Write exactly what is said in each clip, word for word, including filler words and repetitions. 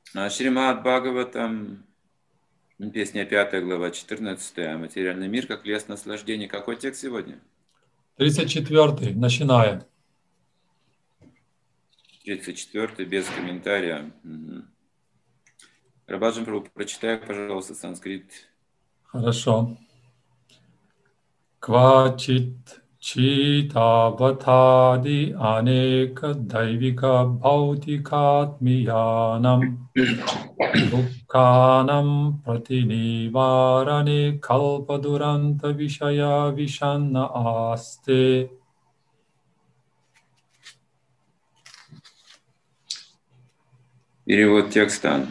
Шримад Бхагаватам, песня пятая, глава четырнадцатая, материальный мир как лес наслаждений. Какой текст сегодня? тридцать четвёртый, начиная. тридцать четвёртый, без комментария. Угу. Рабаджан Прабhu, прочитай, пожалуйста, санскрит. Хорошо. Квачит читаватади анека дайвика бхаутикатмиянам дукканам пратиниваране калпадуранта вишая вишанна асте. Перевод текста.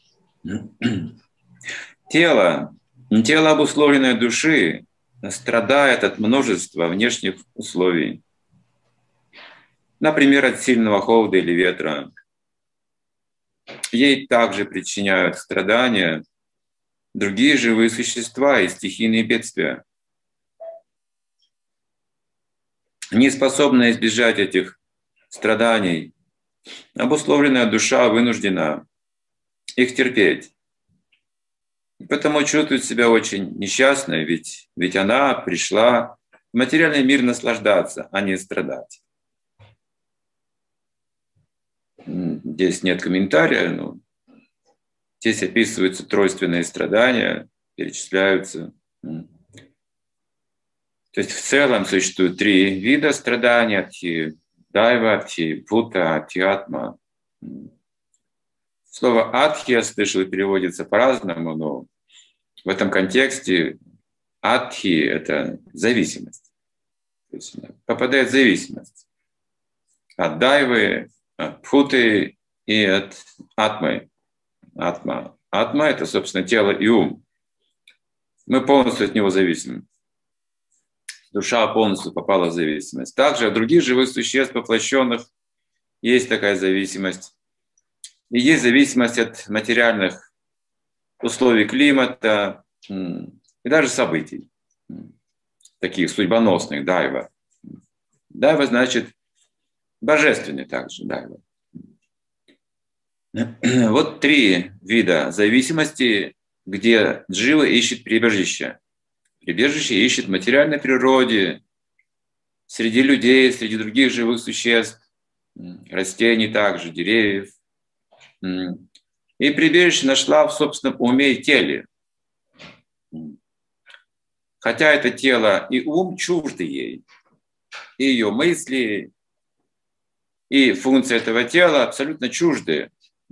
Тело, тело обусловленное души, страдает от множества внешних условий. Например, от сильного холода или ветра. Ей также причиняют страдания другие живые существа и стихийные бедствия. Не способная избежать этих страданий, обусловленная душа вынуждена их терпеть. Поэтому чувствует себя очень несчастной, ведь, ведь она пришла в материальный мир наслаждаться, а не страдать. Здесь нет комментария, но здесь описываются тройственные страдания, перечисляются. То есть в целом существует три вида страданий: адхи дайва, адхи бхута, адхи атма. Слово адхи, я слышал, переводится по-разному, но в этом контексте адхи – это зависимость. То есть попадает в зависимость от дайвы, от бхуты и от атмы. Атма. Атма – это, собственно, тело и ум. Мы полностью от него зависим. Душа полностью попала в зависимость. Также от других живых существ, воплощенных, есть такая зависимость. И есть зависимость от материальных условий климата и даже событий, таких судьбоносных, дайва. Дайва значит божественный также, дайва. Вот три вида зависимости, где джива ищет прибежище. Прибежище ищет в материальной природе, среди людей, среди других живых существ, растений также, деревьев. И прибежище нашла в собственном уме и теле. Хотя это тело и ум чужды ей, и ее мысли, и функции этого тела абсолютно чужды.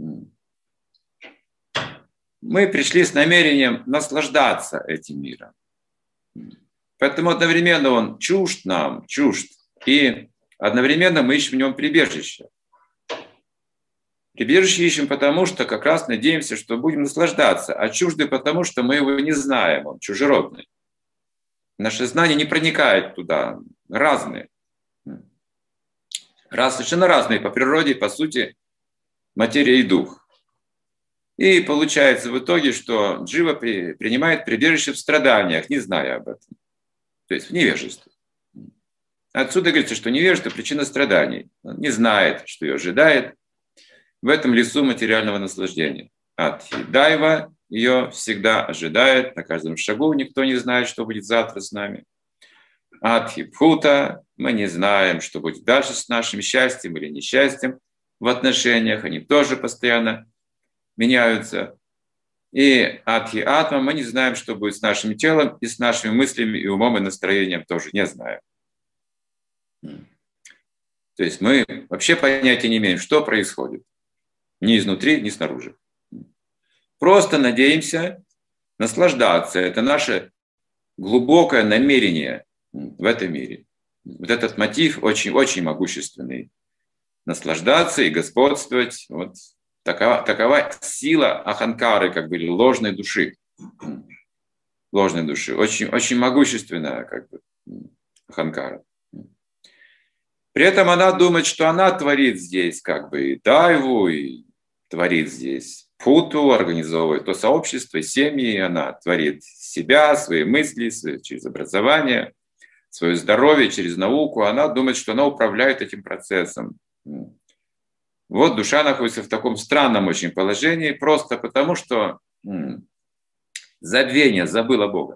Мы пришли с намерением наслаждаться этим миром. Поэтому одновременно он чужд нам, чужд, и одновременно мы ищем в нем прибежище. Прибежище ищем потому, что как раз надеемся, что будем наслаждаться, а чужды потому, что мы его не знаем, он чужеродный. Наше знание не проникает туда, разные. Раз, совершенно разные по природе, по сути, материя и дух. И получается в итоге, что джива при, принимает прибежище в страданиях, не зная об этом. То есть в невежестве. Отсюда говорится, что невежество – причина страданий. Он не знает, что ее ожидает в этом лесу материального наслаждения. Адхи дайва ее всегда ожидает на каждом шагу. Никто не знает, что будет завтра с нами. Адхи бхута – мы не знаем, что будет дальше с нашим счастьем или несчастьем в отношениях. Они тоже постоянно меняются. И адхи атма – мы не знаем, что будет с нашим телом и с нашими мыслями и умом и настроением тоже не знаем. То есть мы вообще понятия не имеем, что происходит. Ни изнутри, ни снаружи. Просто надеемся наслаждаться. Это наше глубокое намерение в этом мире. Вот этот мотив очень-очень могущественный. Наслаждаться и господствовать. Вот такова, такова сила аханкары, как бы, или ложной души. Ложной души. Очень, очень могущественная, как бы, аханкара. При этом она думает, что она творит здесь как бы и дайву, и творит здесь путу, организовывает то сообщество, и семьи, она творит себя, свои мысли, свои, через образование, свое здоровье, через науку. Она думает, что она управляет этим процессом. Вот душа находится в таком странном очень положении, просто потому что м, забвение, забыла Бога.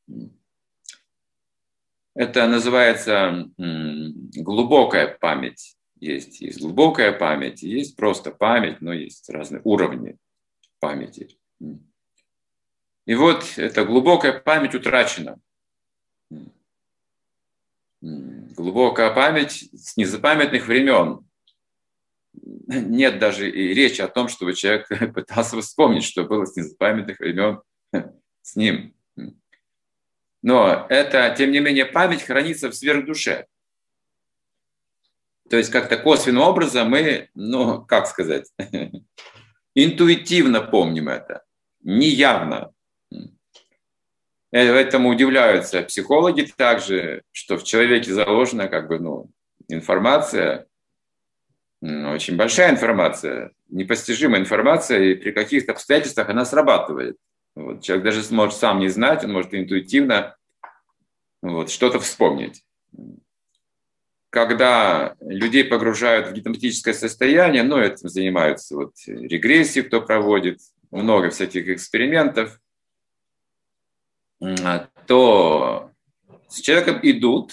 Это называется м, глубокая память. Есть, есть глубокая память, есть просто память, но есть разные уровни памяти. И вот эта глубокая память утрачена. Глубокая память с незапамятных времен. Нет даже и речи о том, чтобы человек пытался вспомнить, что было с незапамятных времен с ним. Но это, тем не менее, память хранится в сверхдуше. То есть как-то косвенным образом мы, ну, как сказать, интуитивно помним это, неявно. Этому удивляются психологи также, что в человеке заложена как бы, ну, информация, очень большая информация, непостижимая информация, и при каких-то обстоятельствах она срабатывает. Вот. Человек даже может сам не знать, он может интуитивно вот, что-то вспомнить. Когда людей погружают в гипнотическое состояние, ну, этим занимаются вот регрессии, кто проводит, много всяких экспериментов, то с человеком идут,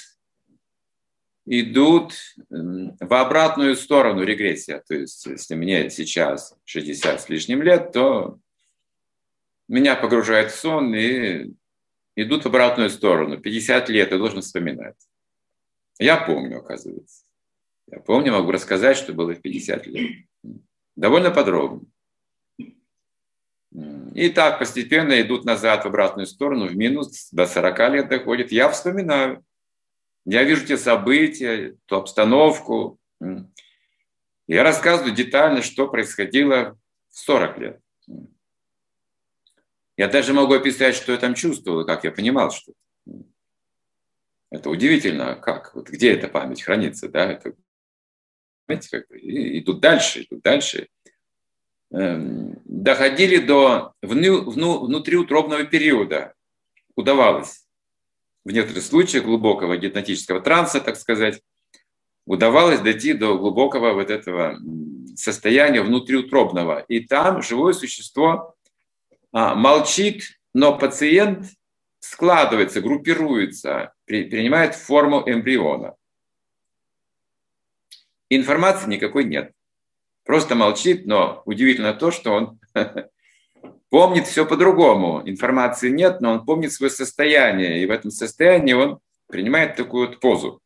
идут в обратную сторону регрессия. То есть, если мне сейчас шестьдесят с лишним лет, то меня погружают в сон и идут в обратную сторону. пятьдесят лет я должен вспоминать. Я помню, оказывается. Я помню, могу рассказать, что было в пятьдесят лет. Довольно подробно. И так постепенно идут назад в обратную сторону, в минус, до сорока лет доходит. Я вспоминаю. Я вижу те события, ту обстановку. Я рассказываю детально, что происходило в сорок лет. Я даже могу описать, что я там чувствовал, и как я понимал что-то. Это удивительно, как, вот где эта память хранится, да? Это, знаете, как бы, и идут дальше, идут дальше. Эм, доходили до вну, вну, внутриутробного периода. Удавалось. В некоторых случаях глубокого гипнотического транса, так сказать, удавалось дойти до глубокого вот этого состояния внутриутробного. И там живое существо а, молчит, но пациент складывается, группируется, при, принимает форму эмбриона. Информации никакой нет. Просто молчит, но удивительно то, что он помнит все по-другому. Информации нет, но он помнит свое состояние. И в этом состоянии он принимает такую вот позу.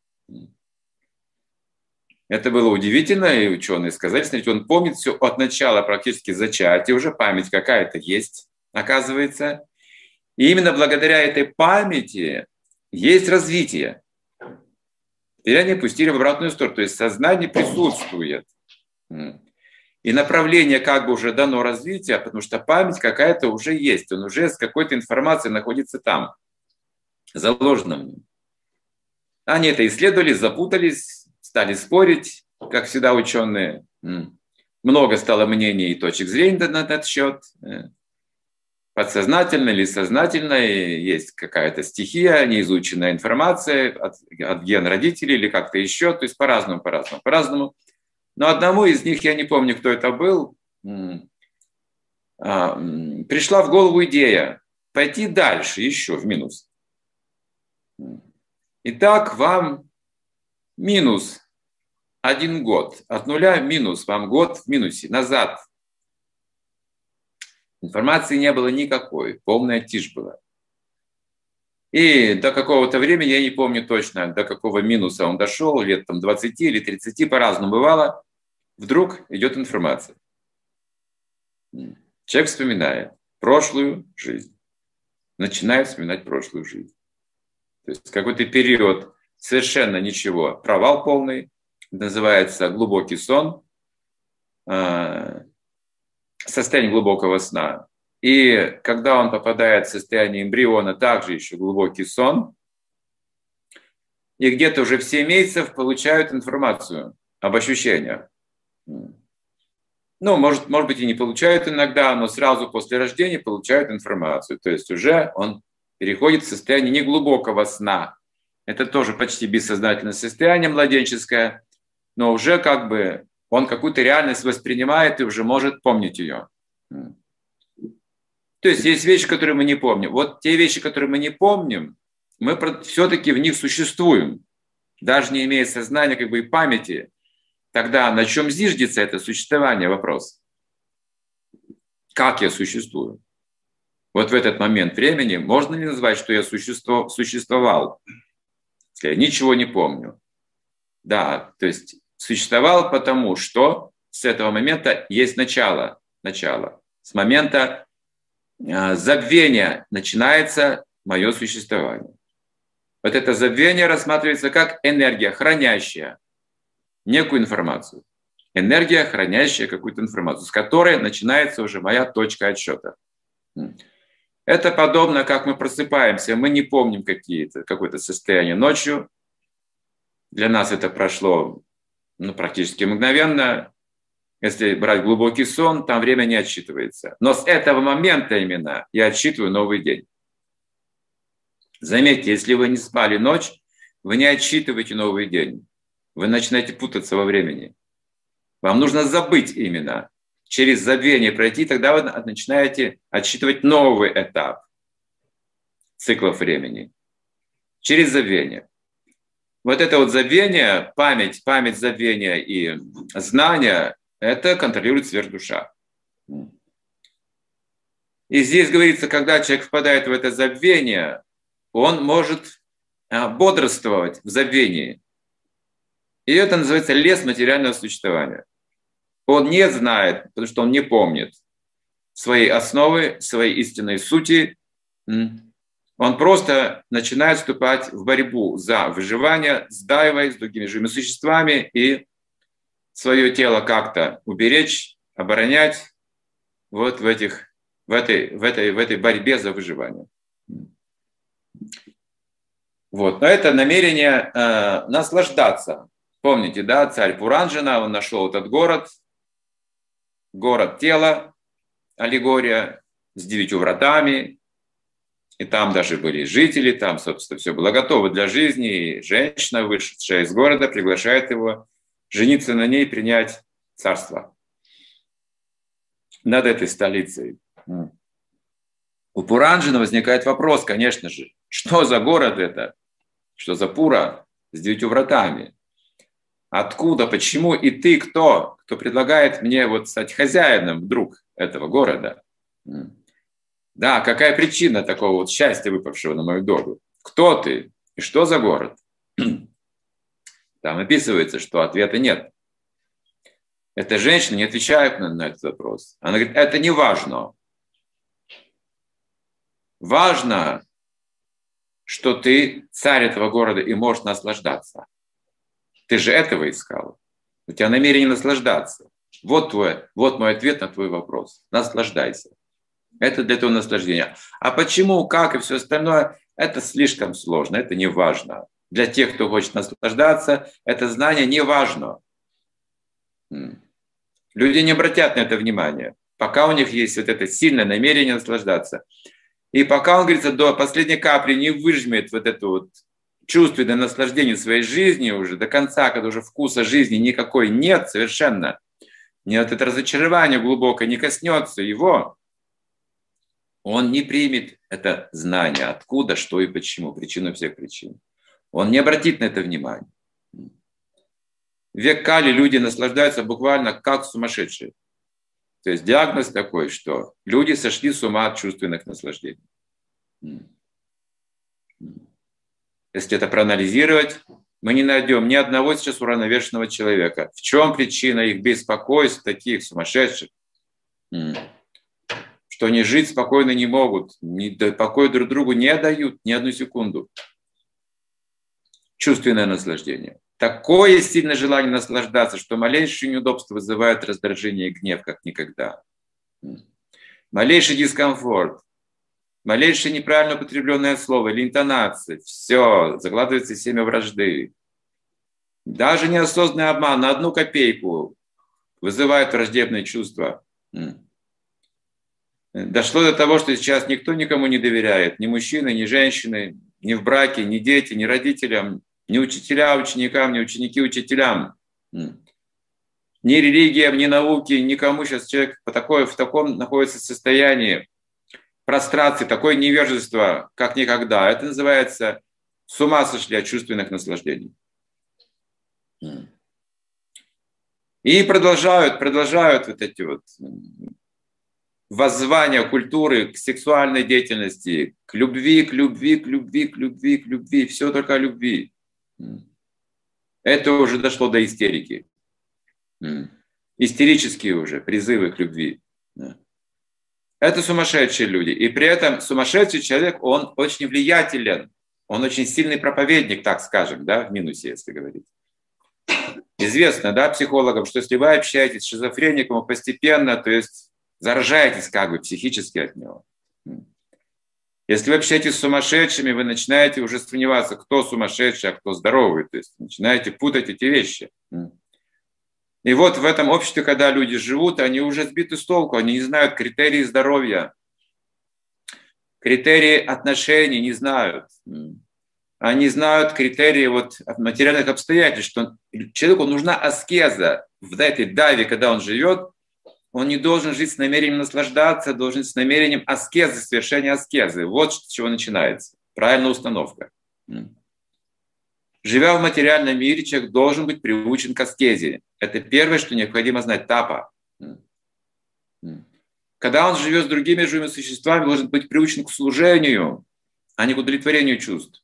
Это было удивительно, и ученые сказали, смотрите, он помнит все от начала практически зачатия, уже память какая-то есть, оказывается. И именно благодаря этой памяти есть развитие. Теперь они пустили в обратную сторону, то есть сознание присутствует. И направление как бы уже дано развитие, потому что память какая-то уже есть, он уже с какой-то информацией находится там, заложена в нем. Они это исследовали, запутались, стали спорить, как всегда ученые. Много стало мнений и точек зрения на этот счет. Подсознательно или сознательно есть какая-то стихия, неизученная информация от, от ген родителей или как-то еще, то есть по-разному, по-разному, по-разному. Но одному из них, я не помню, кто это был, пришла в голову идея пойти дальше, еще в минус. Итак, вам минус один год. От нуля минус, вам год в минусе, назад. Информации не было никакой, полная тишь была. И до какого-то времени, я не помню точно, до какого минуса он дошел, лет там двадцати или тридцати, по-разному бывало, вдруг идет информация. Человек вспоминает прошлую жизнь, начинает вспоминать прошлую жизнь. То есть какой-то период совершенно ничего, провал полный, называется глубокий сон, состояние глубокого сна. И когда он попадает в состояние эмбриона, также еще глубокий сон, и где-то уже в семь месяцев получают информацию об ощущениях. Ну, может, может быть, и не получают иногда, но сразу после рождения получают информацию. То есть уже он переходит в состояние неглубокого сна. Это тоже почти бессознательное состояние младенческое, но уже как бы он какую-то реальность воспринимает и уже может помнить ее. То есть есть вещи, которые мы не помним. Вот те вещи, которые мы не помним, мы все-таки в них существуем, даже не имея сознания как бы и памяти. Тогда на чем зиждется это существование? Вопрос. Как я существую? Вот в этот момент времени можно ли назвать, что я существо, существовал? Если я ничего не помню. Да, то есть существовал потому, что с этого момента есть начало. Начало. С момента э, забвения начинается мое существование. Вот это забвение рассматривается как энергия, хранящая некую информацию. Энергия, хранящая какую-то информацию, с которой начинается уже моя точка отсчета. Это подобно, как мы просыпаемся, мы не помним какие-то, какое-то состояние ночью. Для нас это прошло ну, практически мгновенно. Если брать глубокий сон, там время не отсчитывается. Но с этого момента именно я отсчитываю новый день. Заметьте, если вы не спали ночь, вы не отсчитываете новый день. Вы начинаете путаться во времени. Вам нужно забыть именно. Через забвение пройти, тогда вы начинаете отсчитывать новый этап циклов времени. Через забвение. Вот это вот забвение, память, память забвения и знания, это контролирует сверхдуша. И здесь говорится, когда человек впадает в это забвение, он может бодрствовать в забвении. И это называется лес материального существования. Он не знает, потому что он не помнит своей основы, своей истинной сути. Он просто начинает вступать в борьбу за выживание, сдаиваясь с другими живыми существами и свое тело как-то уберечь, оборонять вот в, этих, в, этой, в, этой, в этой борьбе за выживание. Вот. Но это намерение э, наслаждаться. Помните, да, царь Пуранджана, он нашел этот город, город тела, аллегория с девятью вратами, и там даже были жители, там, собственно, все было готово для жизни, и женщина, вышедшая из города, приглашает его жениться на ней, принять царство над этой столицей. У Пуранджана возникает вопрос, конечно же, что за город это, что за Пура с девятью вратами? Откуда, почему и ты кто, кто предлагает мне вот стать хозяином вдруг этого города? Да, какая причина такого вот счастья, выпавшего на мою долю? Кто ты и что за город? Там описывается, что ответа нет. Эта женщина не отвечает на, на этот вопрос. Она говорит, это не важно. Важно, что ты царь этого города и можешь наслаждаться. Ты же этого искал. У тебя намерение наслаждаться. Вот, твой, вот мой ответ на твой вопрос. Наслаждайся. Это для этого наслаждения. А почему, как и все остальное, это слишком сложно, это не важно. Для тех, кто хочет наслаждаться, это знание не важно. Люди не обратят на это внимание, пока у них есть вот это сильное намерение наслаждаться. И пока он, говорится, до последней капли не выжмет вот это вот чувственное наслаждение своей жизни уже до конца, когда уже вкуса жизни никакой нет совершенно, не вот это разочарование глубокое не коснется его, он не примет это знание, откуда, что и почему, причину всех причин. Он не обратит на это внимание. В век Кали люди наслаждаются буквально как сумасшедшие. То есть диагноз такой, что люди сошли с ума от чувственных наслаждений. Если это проанализировать, мы не найдем ни одного сейчас уравновешенного человека. В чем причина их беспокойств, таких сумасшедших? Что они жить спокойно не могут, покой друг другу не дают ни одну секунду. Чувственное наслаждение. Такое сильное желание наслаждаться, что малейшее неудобство вызывает раздражение и гнев, как никогда. Малейший дискомфорт, малейшее неправильно употребленное слово или интонация, все, закладывается семя вражды. Даже неосознанный обман на одну копейку вызывает враждебные чувства. Дошло до того, что сейчас никто никому не доверяет, ни мужчины, ни женщины, ни в браке, ни дети, ни родителям, ни учителя ученикам, ни ученики учителям. Ни религиям, ни науке, никому сейчас человек по такой, в таком находится состоянии прострации, такое невежество, как никогда. Это называется с ума сошли от чувственных наслаждений. И продолжают, продолжают вот эти вот воззвания культуры к сексуальной деятельности, к любви, к любви, к любви, к любви, к любви. Все только о любви. Это уже дошло до истерики. Истерические уже призывы к любви. Это сумасшедшие люди. И при этом сумасшедший человек, он очень влиятелен. Он очень сильный проповедник, так скажем, да, в минусе, если говорить. Известно, да, психологам, что если вы общаетесь с шизофреником постепенно, то есть заражаетесь как бы психически от него. Если вы общаетесь с сумасшедшими, вы начинаете уже сомневаться, кто сумасшедший, а кто здоровый. То есть начинаете путать эти вещи. И вот в этом обществе, когда люди живут, они уже сбиты с толку, они не знают критерии здоровья, критерии отношений не знают. Они знают критерии вот материальных обстоятельств, что человеку нужна аскеза в этой даве, когда он живет. Он не должен жить с намерением наслаждаться, должен жить с намерением аскезы, совершения аскезы. Вот с чего начинается. Правильная установка. Живя в материальном мире, человек должен быть приучен к аскезе. Это первое, что необходимо знать. Тапа. Когда он живет с другими живыми существами, должен быть приучен к служению, а не к удовлетворению чувств.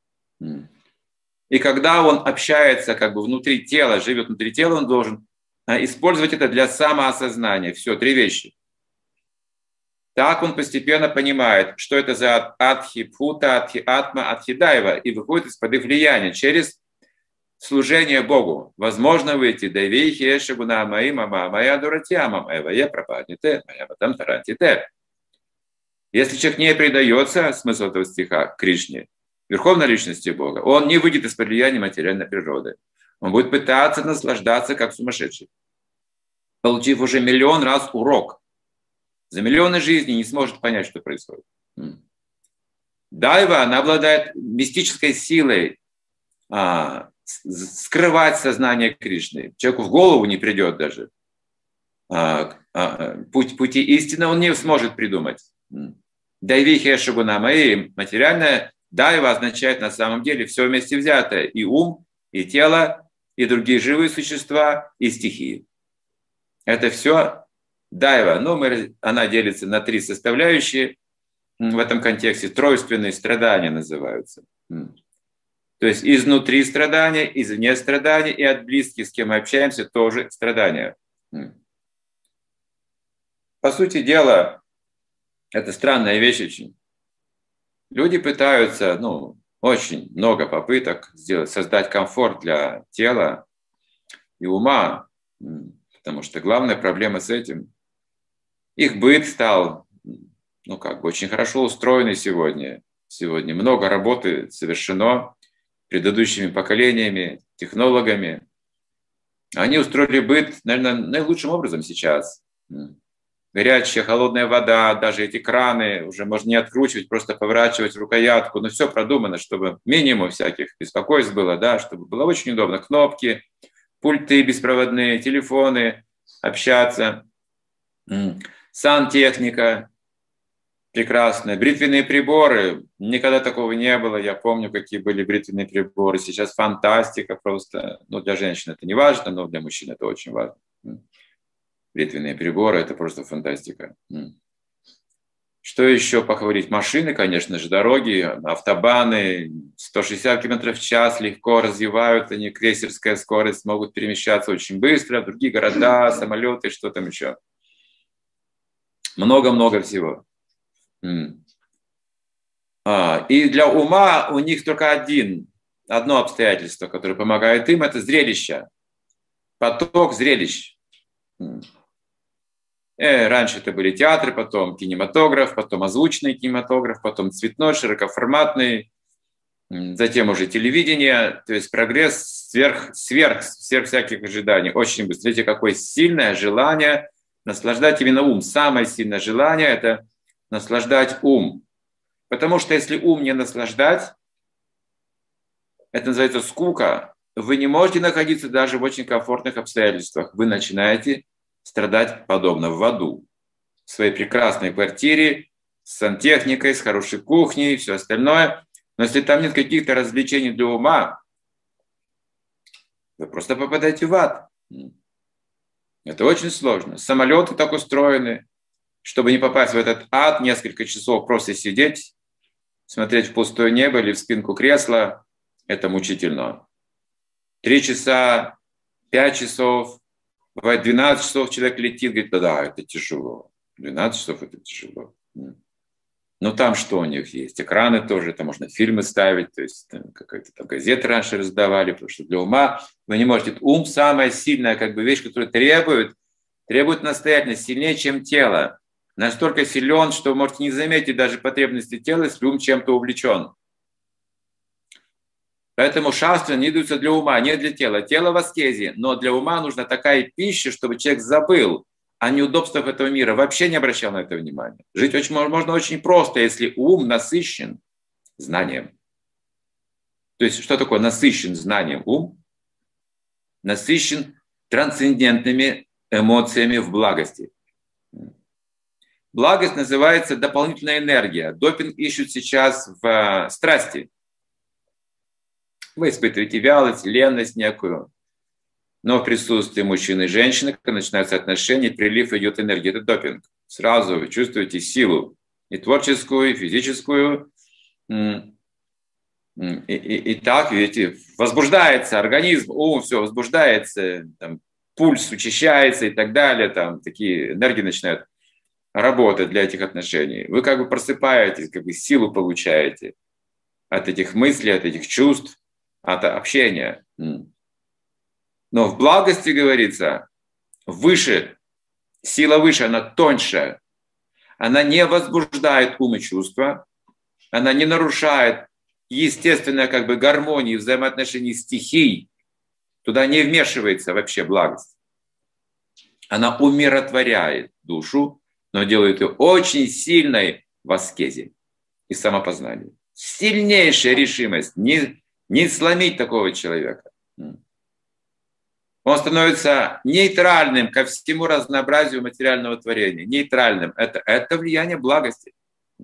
И когда он общается как бы внутри тела, живет внутри тела, он должен использовать это для самоосознания. Все, три вещи. Так он постепенно понимает, что это за адхи пхута, адхи атма, адхи дайва, и выходит из-под их влияния через служение Богу. Возможно выйти дайвихи эшигуна маи мама моя дуратьямам эвае пропадните моя батам тарантите. Если человек не предается, смысл этого стиха, Кришне, верховной личности Бога, он не выйдет из-под влияния материальной природы. Он будет пытаться наслаждаться как сумасшедший, получив уже миллион раз урок. За миллионы жизней не сможет понять, что происходит. Дайва, она обладает мистической силой а, скрывать сознание Кришны. Человеку в голову не придет даже. А, а, путь, пути истины он не сможет придумать. Дайвихи шагуна мои, материальная дайва означает на самом деле все вместе взятое. И ум, и тело, и другие живые существа, и стихии. Это все дайва, ну, мы, она делится на три составляющие в этом контексте. Тройственные страдания называются. То есть изнутри страдания, извне страдания, и от близких, с кем мы общаемся, тоже страдания. По сути дела, это странная вещь очень. Люди пытаются, ну, очень много попыток сделать, создать комфорт для тела и ума, потому что главная проблема с этим, их быт стал, ну, как бы очень хорошо устроенный сегодня. Сегодня много работы совершено предыдущими поколениями, технологами. Они устроили быт, наверное, наилучшим образом сейчас. Горячая, холодная вода, даже эти краны уже можно не откручивать, просто поворачивать рукоятку. Но все продумано, чтобы минимум всяких беспокойств было, да, чтобы было очень удобно. Кнопки, пульты беспроводные, телефоны, общаться. Сантехника прекрасная. Бритвенные приборы. Никогда такого не было. Я помню, какие были бритвенные приборы. Сейчас фантастика просто. Ну, для женщин это не важно, но для мужчин это очень важно. Бритвенные приборы – это просто фантастика. Что еще поговорить? Машины, конечно же, дороги, автобаны, сто шестьдесят километров в час легко развивают, они крейсерская скорость, могут перемещаться очень быстро в другие города, самолеты, что там еще. Много-много всего. А, и для ума у них только один, одно обстоятельство, которое помогает им, это зрелище. Поток зрелищ. Э, раньше это были театры, потом кинематограф, потом озвученный кинематограф, потом цветной, широкоформатный, затем уже телевидение. То есть прогресс сверх, сверх, сверх всяких ожиданий. Очень быстро. Видите, какое сильное желание наслаждать именно ум. Самое сильное желание – это наслаждать ум. Потому что если ум не наслаждать, это называется скука. вы не можете находиться даже в очень комфортных обстоятельствах. Вы начинаете страдать подобно в аду. В своей прекрасной квартире, с сантехникой, с хорошей кухней и все остальное. Но если там нет каких-то развлечений для ума, вы просто попадаете в ад. Это очень сложно. Самолеты так устроены, чтобы не попасть в этот ад, несколько часов просто сидеть, смотреть в пустое небо или в спинку кресла. Это мучительно. Три часа, пять часов, бывает двенадцать часов человек летит, говорит, да, да, это тяжело. двенадцать часов это тяжело. Но там что у них есть? Экраны тоже, там можно фильмы ставить, то есть какая-то там газеты раньше раздавали, потому что для ума вы не можете. Ум самая сильная как бы вещь, которая требует, требует настоятельно, сильнее, чем тело. Настолько силен, что вы можете не заметить даже потребности тела, если ум чем-то увлечен. Поэтому шастры не идутся для ума, не для тела. Тело в аскезе, но для ума нужна такая пища, чтобы человек забыл о неудобствах этого мира, вообще не обращал на это внимания. Жить очень, можно очень просто, если ум насыщен знанием. То есть что такое насыщен знанием ум? Насыщен трансцендентными эмоциями в благости. Благость называется дополнительная энергия. Допинг ищут сейчас в страсти. Вы испытываете вялость, ленность некую. Но в присутствии мужчины и женщины, когда начинаются отношения, прилив идет энергии. Это допинг. Сразу вы чувствуете силу. И творческую, и физическую. И, и, и так, видите, возбуждается организм, ум, все возбуждается, там, пульс учащается и так далее. Там такие энергии начинают работать для этих отношений. Вы как бы просыпаетесь, как бы силу получаете от этих мыслей, от этих чувств, от общения. Но в благости, говорится, выше, сила выше, она тоньше. Она не возбуждает ум и чувства, она не нарушает естественной как бы гармонии взаимоотношений стихий. Туда не вмешивается вообще благость. Она умиротворяет душу, но делает ее очень сильной в аскезе и самопознании. Сильнейшая решимость не, не сломить такого человека. Он становится нейтральным ко всему разнообразию материального творения. Нейтральным. Это, это влияние благости.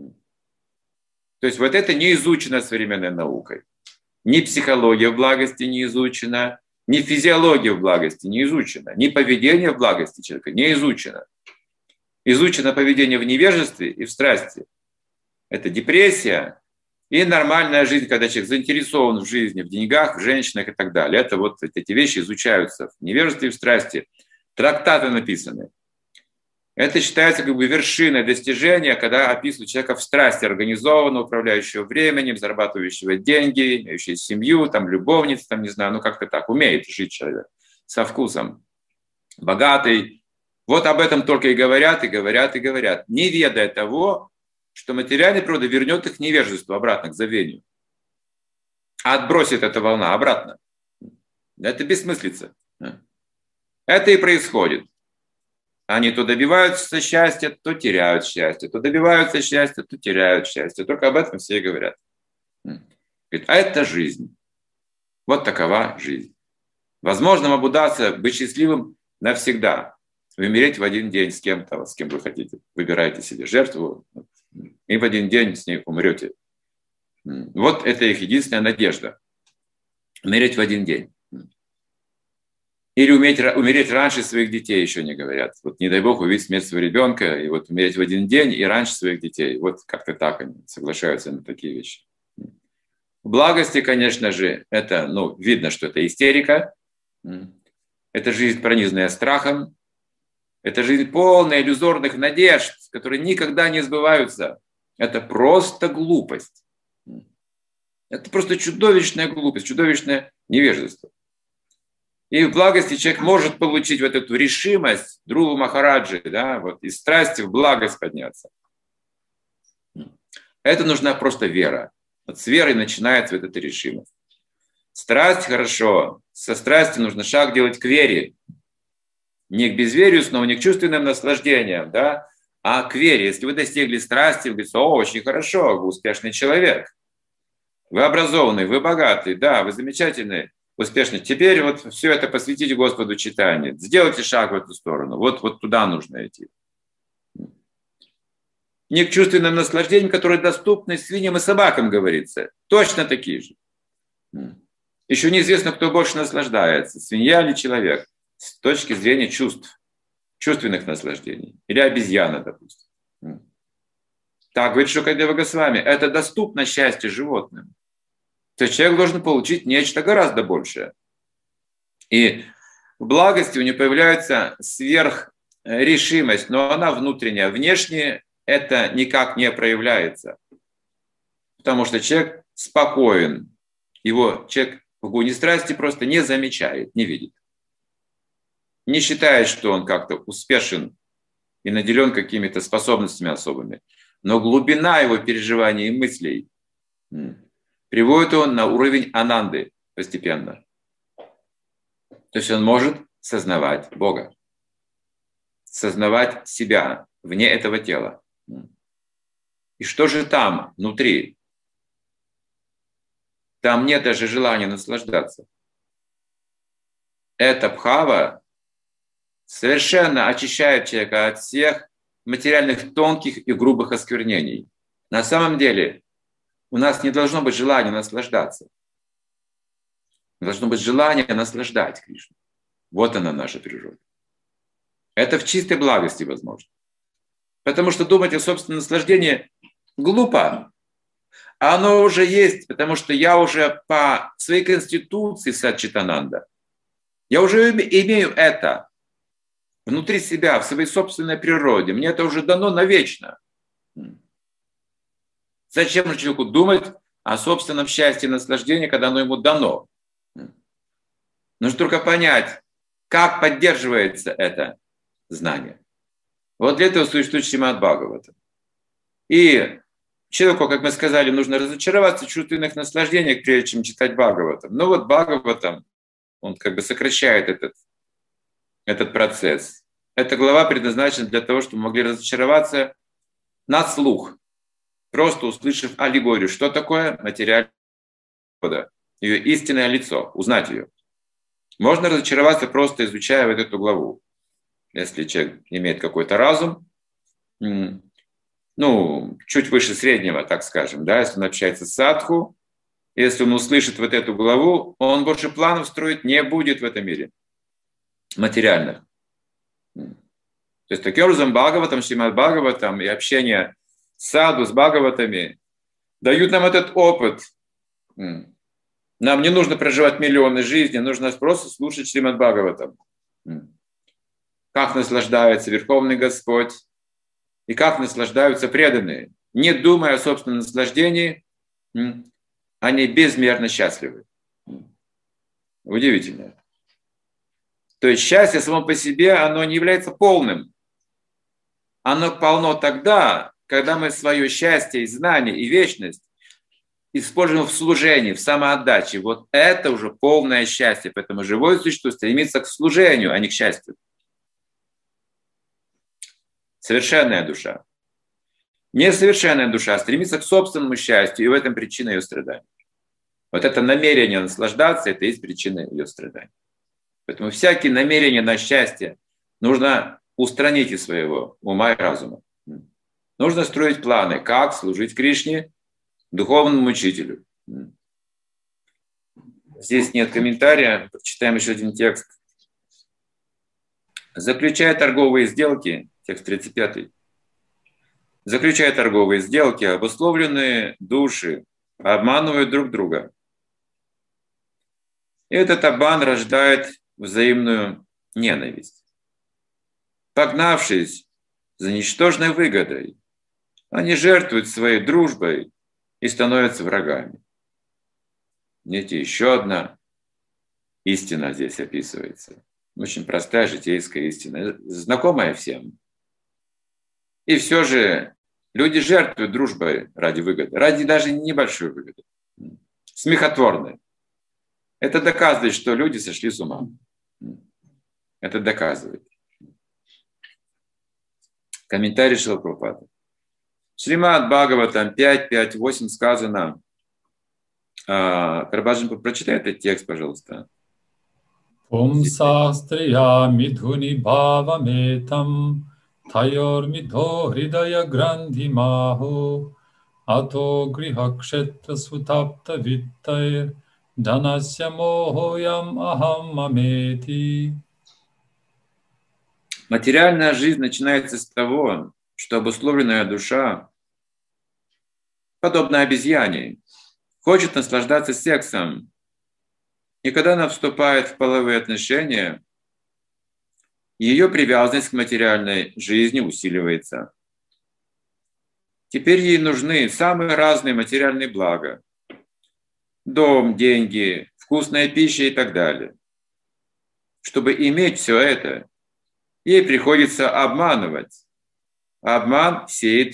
То есть вот это не изучено современной наукой. Ни психология в благости не изучена, ни физиология в благости не изучена, ни поведение в благости человека не изучено. Изучено поведение в невежестве и в страсти. Это депрессия и нормальная жизнь, когда человек заинтересован в жизни, в деньгах, в женщинах и так далее. Это вот эти вещи изучаются в невежестве и в страсти. Трактаты написаны. Это считается как бы вершиной достижения, когда описывают человека в страсти, организованного, управляющего временем, зарабатывающего деньги, имеющего семью, там, любовницу, там, не знаю, ну как-то так, умеет жить человек со вкусом, богатый. Вот об этом только и говорят, и говорят, и говорят, не ведая того, что материальная природа вернет их к невежеству обратно, к забвению. А отбросит эта волна обратно. Это бессмыслица. Это и происходит. Они то добиваются счастья, то теряют счастье. То добиваются счастья, то теряют счастье. Только об этом все и говорят. А это жизнь. Вот такова жизнь. Возможно вам удастся быть счастливым навсегда. Умереть в один день с кем-то, с кем вы хотите. Выбираете себе жертву, и в один день с ней умрете. Вот это их единственная надежда. Умереть в один день. Или уметь, умереть раньше своих детей, еще не говорят. Вот не дай бог увидеть смерть своего ребенка, и вот умереть в один день и раньше своих детей. Вот как-то так они соглашаются на такие вещи. В благости, конечно же, это, ну, видно, что это истерика. Это жизнь, пронизанная страхом. Это жизнь полная иллюзорных надежд, которые никогда не сбываются. Это просто глупость. Это просто чудовищная глупость, чудовищное невежество. И в благости человек может получить вот эту решимость Друва Махараджи, да, вот из страсти в благость подняться. Это нужна просто вера. Вот с верой начинается вот эта решимость. Страсть хорошо. Со страстью нужно шаг делать к вере. Не к безверию снова, не к чувственным наслаждениям, да, а к вере. Если вы достигли страсти, вы говорите, о, очень хорошо, вы успешный человек. Вы образованный, вы богатый, да, вы замечательный. успешность. Теперь вот все это посвятите Господу читанию. Сделайте шаг в эту сторону. Вот, вот туда нужно идти. Не к чувственным наслаждениям, которые доступны свиньям и собакам, говорится. Точно такие же. Еще неизвестно, кто больше наслаждается, свинья или человек, с точки зрения чувств, чувственных наслаждений. Или обезьяна, допустим. Так говорит Шукадева Госвами. Это доступно счастье животным. То есть человек должен получить нечто гораздо большее. И в благости у него появляется сверхрешимость, но она внутренняя. Внешне это никак не проявляется. Потому что человек спокоен. Его человек в гуне страсти просто не замечает, не видит. Не считает, что он как-то успешен и наделен какими-то способностями особыми. Но глубина его переживаний и мыслей приводит его на уровень ананды постепенно. То есть он может сознавать Бога, сознавать себя вне этого тела. И что же там, внутри? Там нет даже желания наслаждаться. Эта бхава совершенно очищает человека от всех материальных тонких и грубых осквернений. На самом деле у нас не должно быть желания наслаждаться. Должно быть желание наслаждать Кришну. Вот она наша природа. Это в чистой благости возможно. Потому что думать о собственном наслаждении глупо. А оно уже есть, потому что я уже по своей конституции Сатчитананда, я уже имею это внутри себя, в своей собственной природе. Мне это уже дано навечно. Зачем же человеку думать о собственном счастье и наслаждении, когда оно ему дано? Нужно только понять, как поддерживается это знание. Вот для этого существует Шримад Бхагаватам. И человеку, как мы сказали, нужно разочароваться в чувственных наслаждениях, прежде чем читать Бхагаватам. Но вот Бхагаватам, он как бы сокращает этот, этот процесс. Эта глава предназначена для того, чтобы мы могли разочароваться на слух, просто услышав аллегорию, что такое материальная природа, ее истинное лицо, узнать ее. Можно разочароваться, просто изучая вот эту главу. Если человек имеет какой-то разум, ну, чуть выше среднего, так скажем, да, если он общается с садху, если он услышит вот эту главу, он больше планов строить не будет в этом мире, материальных. То есть таким образом Бхагаватам, Шримад Бхагаватам и общение с саду, с Бхагаватами дают нам этот опыт. Нам не нужно проживать миллионы жизней, нужно просто слушать Шримад Бхагаватам. Как наслаждается Верховный Господь и как наслаждаются преданные. Не думая о собственном наслаждении, они безмерно счастливы. Удивительно. То есть счастье само по себе, оно не является полным. Оно полно тогда, когда мы свое счастье и знание, и вечность используем в служении, в самоотдаче. Вот это уже полное счастье. Поэтому живое существо стремится к служению, а не к счастью. Совершенная душа. Несовершенная душа стремится к собственному счастью, и в этом причина ее страданий. Вот это намерение наслаждаться, это и есть причина ее страданий. Поэтому всякие намерения на счастье нужно устранить из своего ума и разума. Нужно строить планы, как служить Кришне, духовному учителю. Здесь нет комментария, прочитаем еще один текст. Заключая торговые сделки, текст тридцать пятый. Заключая торговые сделки, обусловленные души обманывают друг друга. Этот обман рождает взаимную ненависть. Погнавшись за ничтожной выгодой, они жертвуют своей дружбой и становятся врагами. Видите, еще одна истина здесь описывается. Очень простая житейская истина, знакомая всем. И все же люди жертвуют дружбой ради выгоды, ради даже небольшой выгоды, смехотворной. Это доказывает, что люди сошли с ума. Это доказывает. Комментарий Шрила Прабхупады. Шримад Бхагаватам пять, пять, восемь сказано: Прабхаджан, прочитай этот текст, пожалуйста. Пумсастрия мидхуни бхаваметам тайор мидхо хридая гранди маху ато грихакшетра сутапта виттайр джанасya мохоям ахам мамети. Материальная жизнь начинается с того, что обусловленная душа, подобно обезьяне, хочет наслаждаться сексом. И когда она вступает в половые отношения, ее привязанность к материальной жизни усиливается. Теперь ей нужны самые разные материальные блага. Дом, деньги, вкусная пища и так далее. Чтобы иметь все это, ей приходится обманывать. Обман сеет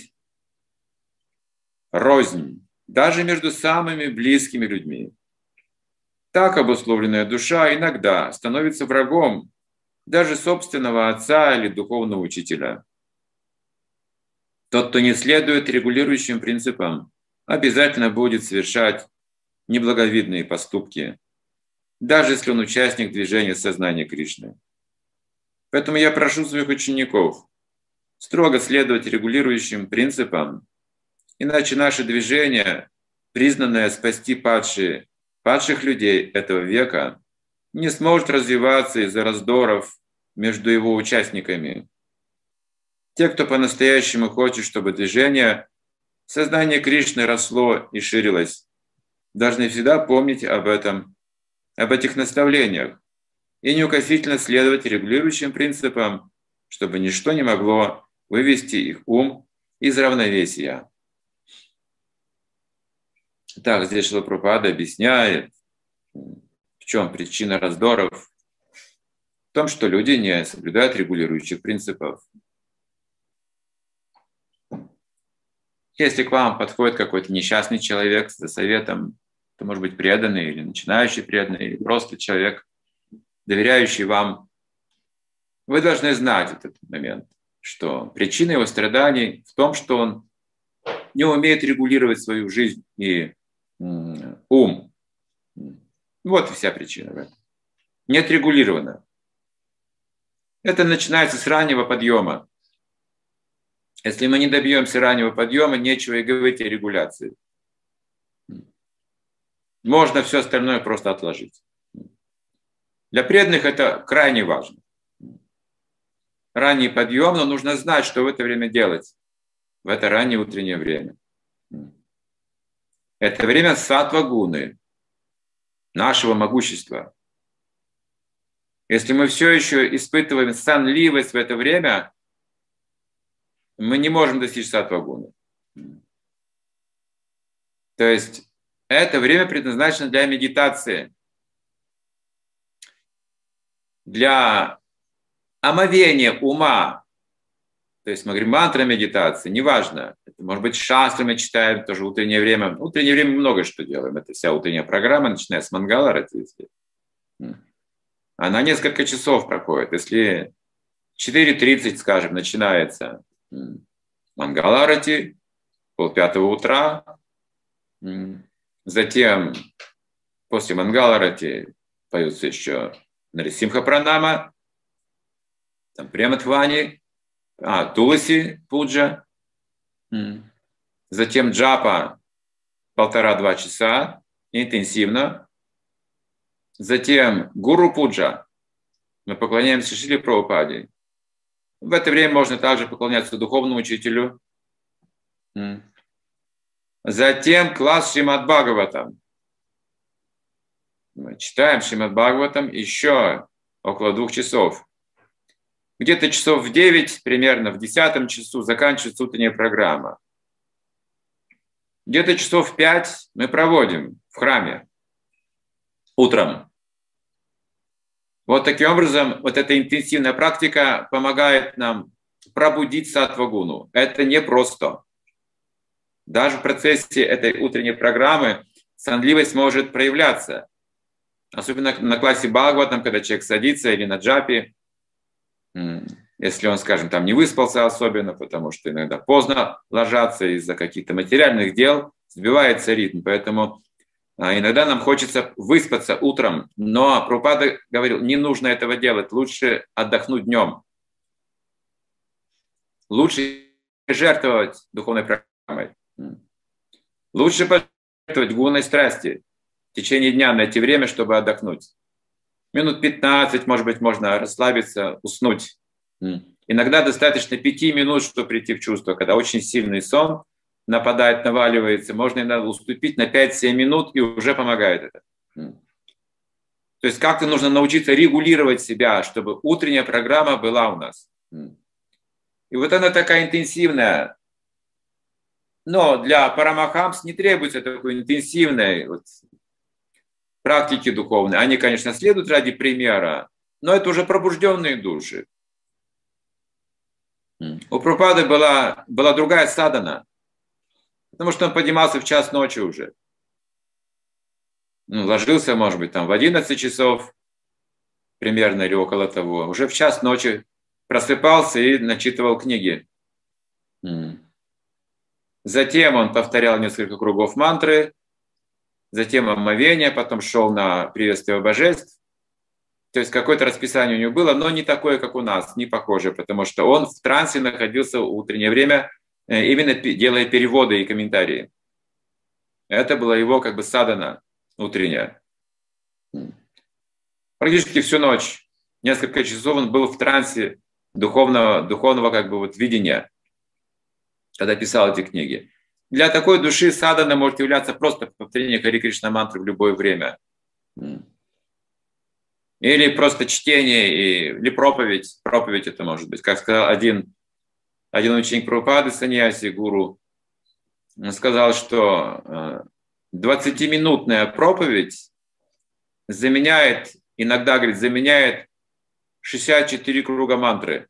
рознь, даже между самыми близкими людьми. Так обусловленная душа иногда становится врагом даже собственного отца или духовного учителя. Тот, кто не следует регулирующим принципам, обязательно будет совершать неблаговидные поступки, даже если он участник движения сознания Кришны. Поэтому я прошу своих учеников строго следовать регулирующим принципам, иначе наше движение, признанное спасти падшие, падших людей этого века, не сможет развиваться из-за раздоров между его участниками. Те, кто по-настоящему хочет, чтобы движение сознания Кришны росло и ширилось, должны всегда помнить об этом, об этих наставлениях и неукоснительно следовать регулирующим принципам, чтобы ничто не могло вывести их ум из равновесия. Так, здесь Шрила Прабхупада объясняет, в чем причина раздоров. В том, что люди не соблюдают регулирующих принципов. Если к вам подходит какой-то несчастный человек за советом, то может быть преданный или начинающий преданный, или просто человек, доверяющий вам, вы должны знать этот момент, что причина его страданий в том, что он не умеет регулировать свою жизнь и м, ум. Вот и вся причина в этом. Не отрегулировано. Это начинается с раннего подъема. Если мы не добьемся раннего подъема, нечего и говорить о регуляции. Можно все остальное просто отложить. Для преданных это крайне важно. Ранний подъем, но нужно знать, что в это время делать. В это раннее утреннее время. Это время саттва-гуны, нашего могущества. Если мы все еще испытываем сонливость в это время, мы не можем достичь саттва-гуны. То есть это время предназначено для медитации, для омовения ума. То есть мы говорим мантра медитации, неважно. Это может быть шастры мы читаем, тоже утреннее время. Утреннее время много что делаем. Это вся утренняя программа, начиная с Мангаларати. Она несколько часов проходит. Если в четыре тридцать, скажем, начинается Мангаларати, полпятого утра, затем после Мангаларати поются еще Нарисимха Пранама, там Прематхвани, а, Туласи Пуджа, затем джапа полтора-два часа интенсивно, затем Гуру Пуджа, мы поклоняемся Шриле Прабхупаде. В это время можно также поклоняться духовному учителю. Затем класс Шримад Бхагаватам. Мы читаем Шримад Бхагаватам еще около двух часов. Где-то часов в девять, примерно в десятом часу, заканчивается утренняя программа. Где-то часов в пять мы проводим в храме утром. Вот таким образом, вот эта интенсивная практика помогает нам пробудить саттва-гуну. Это непросто. Даже в процессе этой утренней программы сонливость может проявляться. Особенно на классе Бхагаватам, когда человек садится или на джапе, если он, скажем, там не выспался особенно, потому что иногда поздно ложатся из-за каких-то материальных дел, сбивается ритм. Поэтому А иногда нам хочется выспаться утром, но Прабхупада говорил, не нужно этого делать, лучше отдохнуть днем. Лучше жертвовать духовной программой. Лучше пожертвовать гуной страсти. В течение дня найти время, чтобы отдохнуть. Минут пятнадцать, может быть, можно расслабиться, уснуть. Иногда достаточно пяти минут, чтобы прийти в чувство, когда очень сильный сон нападает, наваливается, можно иногда уступить на пять-семь минут, и уже помогает это. То есть как-то нужно научиться регулировать себя, чтобы утренняя программа была у нас. И вот она такая интенсивная. Но для парамахамс не требуется такой интенсивной вот практики духовной. Они, конечно, следуют ради примера, но это уже пробужденные души. У Прабхупады была, была другая садхана. Потому что он поднимался в час ночи уже. Ну, ложился, может быть, там в одиннадцать часов, примерно, или около того. Уже в час ночи просыпался и начитывал книги. Затем он повторял несколько кругов мантры, затем омовение, потом шел на приветствие божеств. То есть какое-то расписание у него было, но не такое, как у нас, не похоже, потому что он в трансе находился в утреннее время, именно делая переводы и комментарии. Это была его как бы садхана утренняя. Практически всю ночь, несколько часов он был в трансе духовного, духовного как бы вот видения, когда писал эти книги. Для такой души садхана может являться просто повторение Хари Кришна мантры в любое время. Или просто чтение, или проповедь. Проповедь это может быть. Как сказал один Один ученик Прабхупады, саньяси, гуру, сказал, что двадцатиминутная проповедь заменяет, иногда, говорит, заменяет шестьдесят четыре круга мантры.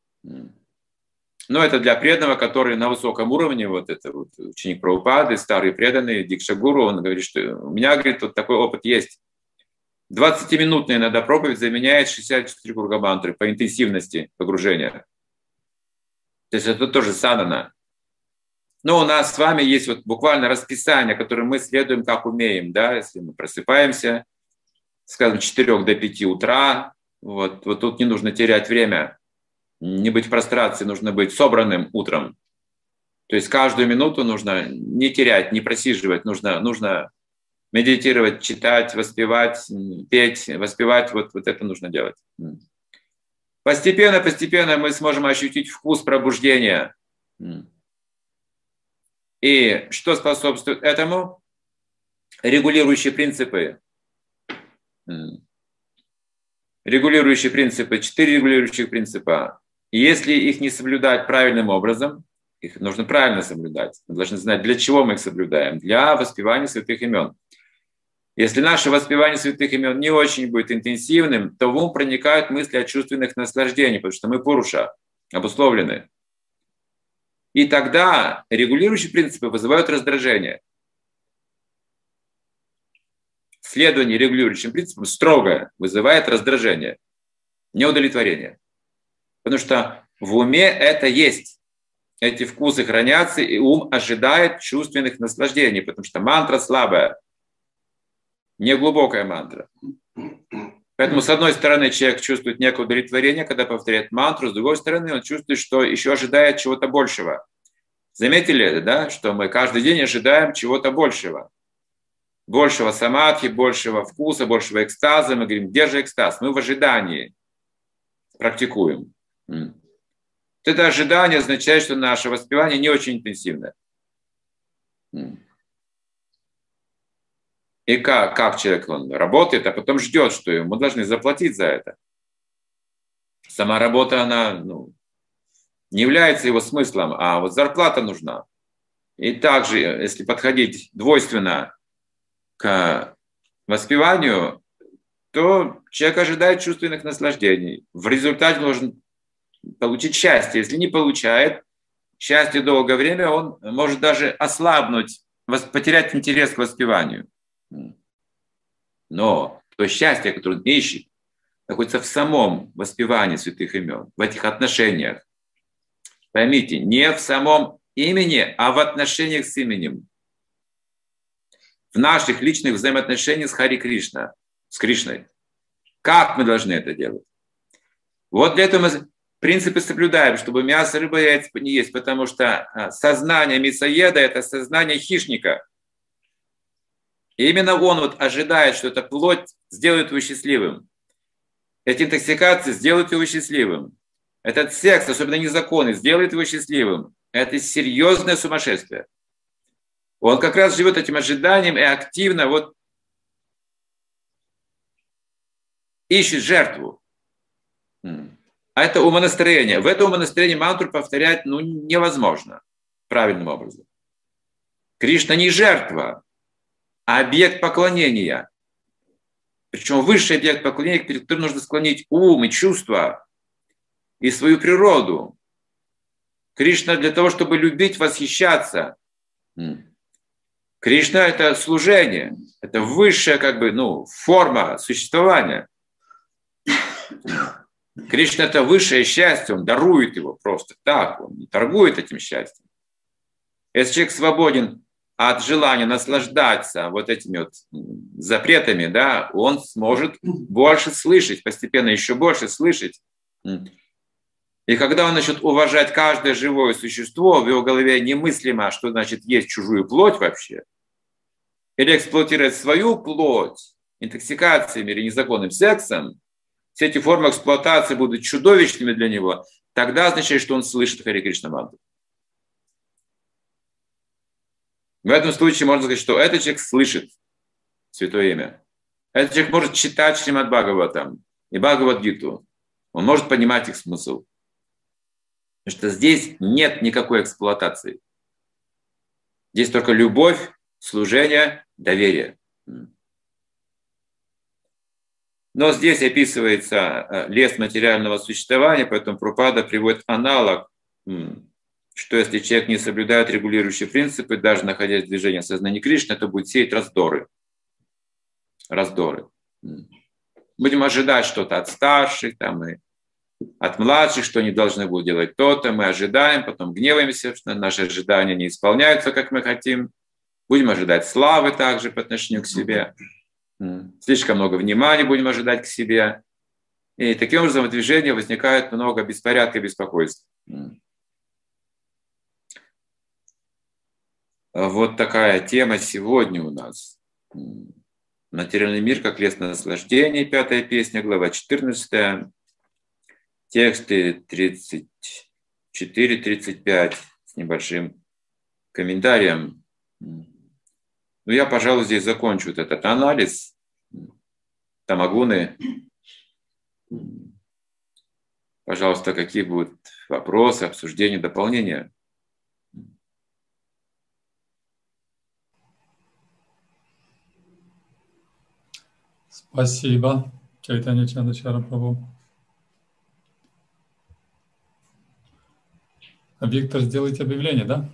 Но это для преданного, который на высоком уровне, вот это вот ученик Прабхупады, старый преданный, Дикша-гуру, он говорит, что у меня, говорит, вот такой опыт есть. двадцатиминутная иногда проповедь заменяет шестьдесят четыре круга мантры по интенсивности погружения. То есть это тоже садхана. Но у нас с вами есть вот буквально расписание, которое мы следуем как умеем. Да? Если мы просыпаемся, скажем, с четырёх до пяти утра, вот, вот тут не нужно терять время, не быть в прострации, нужно быть собранным утром. То есть каждую минуту нужно не терять, не просиживать, нужно, нужно медитировать, читать, воспевать, петь, воспевать, вот, вот это нужно делать. Постепенно, постепенно мы сможем ощутить вкус пробуждения. И что способствует этому? Регулирующие принципы. Регулирующие принципы, четыре регулирующих принципа. И если их не соблюдать правильным образом, их нужно правильно соблюдать. Мы должны знать, для чего мы их соблюдаем. Для воспевания святых имен. Если наше воспевание святых имен не очень будет интенсивным, то в ум проникают мысли о чувственных наслаждениях, потому что мы пуруша, обусловлены. И тогда регулирующие принципы вызывают раздражение. Следование регулирующим принципам строго вызывает раздражение, неудовлетворение. Потому что в уме это есть. Эти вкусы хранятся, и ум ожидает чувственных наслаждений, потому что мантра слабая. Неглубокая мантра. Поэтому, с одной стороны, человек чувствует некое удовлетворение, когда повторяет мантру, с другой стороны, он чувствует, что еще ожидает чего-то большего. Заметили это, да? Что мы каждый день ожидаем чего-то большего. Большего самадхи, большего вкуса, большего экстаза. Мы говорим, где же экстаз? Мы в ожидании практикуем. Это ожидание означает, что наше воспевание не очень интенсивное. И как, как человек он работает, а потом ждет, что ему должны заплатить за это. Сама работа, она ну, не является его смыслом, а вот зарплата нужна. И также, если подходить двойственно к воспеванию, то человек ожидает чувственных наслаждений. В результате он должен получить счастье. Если не получает счастье долгое время, он может даже ослабнуть, потерять интерес к воспеванию. Но то счастье, которое он ищет, находится в самом воспевании святых имен, в этих отношениях. Поймите, не в самом имени, а в отношениях с именем. в наших личных взаимоотношениях с Хари Кришна, с Кришной. Как мы должны это делать? Вот для этого мы принципы соблюдаем, чтобы мясо, рыба, яйца не есть, потому что сознание мясоеда – это сознание хищника. И именно он вот ожидает, что эта плоть сделает его счастливым. Эти интоксикации сделают его счастливым. Этот секс, особенно незаконный, сделает его счастливым. Это серьезное сумасшествие. Он как раз живет этим ожиданием и активно вот ищет жертву. А это умонастроение. В это умонастроение мантру повторять ну, невозможно правильным образом. Кришна не жертва, а объект поклонения. Причем высший объект поклонения, перед которым нужно склонить ум и чувства, и свою природу. Кришна для того, чтобы любить, восхищаться. Кришна – это служение, это высшая как бы, ну, форма существования. Кришна – это высшее счастье, он дарует его просто так, он не торгует этим счастьем. Если человек свободен от желания наслаждаться вот этими вот запретами, да, он сможет больше слышать, постепенно еще больше слышать. И когда он начнет уважать каждое живое существо, в его голове немыслимо, что значит есть чужую плоть вообще, или эксплуатировать свою плоть интоксикациями или незаконным сексом, все эти формы эксплуатации будут чудовищными для него, тогда означает, что он слышит Хари Кришна мантру. В этом случае можно сказать, что этот человек слышит Святое Имя. Этот человек может читать Шримад Бхагаватам и Бхагавад-гиту. Он может понимать их смысл. Потому что здесь нет никакой эксплуатации. Здесь только любовь, служение, доверие. Но здесь описывается лес материального существования, поэтому Прабхупада приводит аналог, что если человек не соблюдает регулирующие принципы, даже находясь в движении сознания Кришны, то будет сеять раздоры. Раздоры. Будем ожидать что-то от старших, там, и от младших, что они должны будут делать то-то. Мы ожидаем, потом гневаемся, что наши ожидания не исполняются, как мы хотим. Будем ожидать славы также по отношению к себе. Слишком много внимания будем ожидать к себе. И таким образом в движении возникает много беспорядка и беспокойства. Вот такая тема сегодня у нас. Материальный мир как лес наслаждений, пятая песня, глава четырнадцатая, тексты тридцать четыре тридцать пять с небольшим комментарием. Ну, я, пожалуй, здесь закончу вот этот анализ тамагуны. Пожалуйста, какие будут вопросы, обсуждения, дополнения? Спасибо, Чайтанья Чандачара Прабху. Виктор, сделайте объявление, да?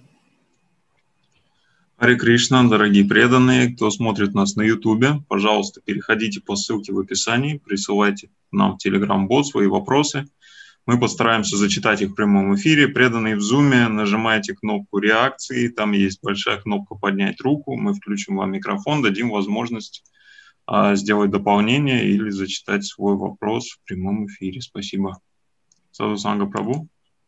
Харе Кришна, дорогие преданные, кто смотрит нас на Ютубе, пожалуйста, переходите по ссылке в описании, присылайте нам в Telegram-бот свои вопросы. Мы постараемся зачитать их в прямом эфире. Преданные в Zoom, нажимайте кнопку реакции, там есть большая кнопка «Поднять руку», мы включим вам микрофон, дадим возможность а, сделать дополнение или зачитать свой вопрос в прямом эфире. Спасибо. Саду Санга Прабху.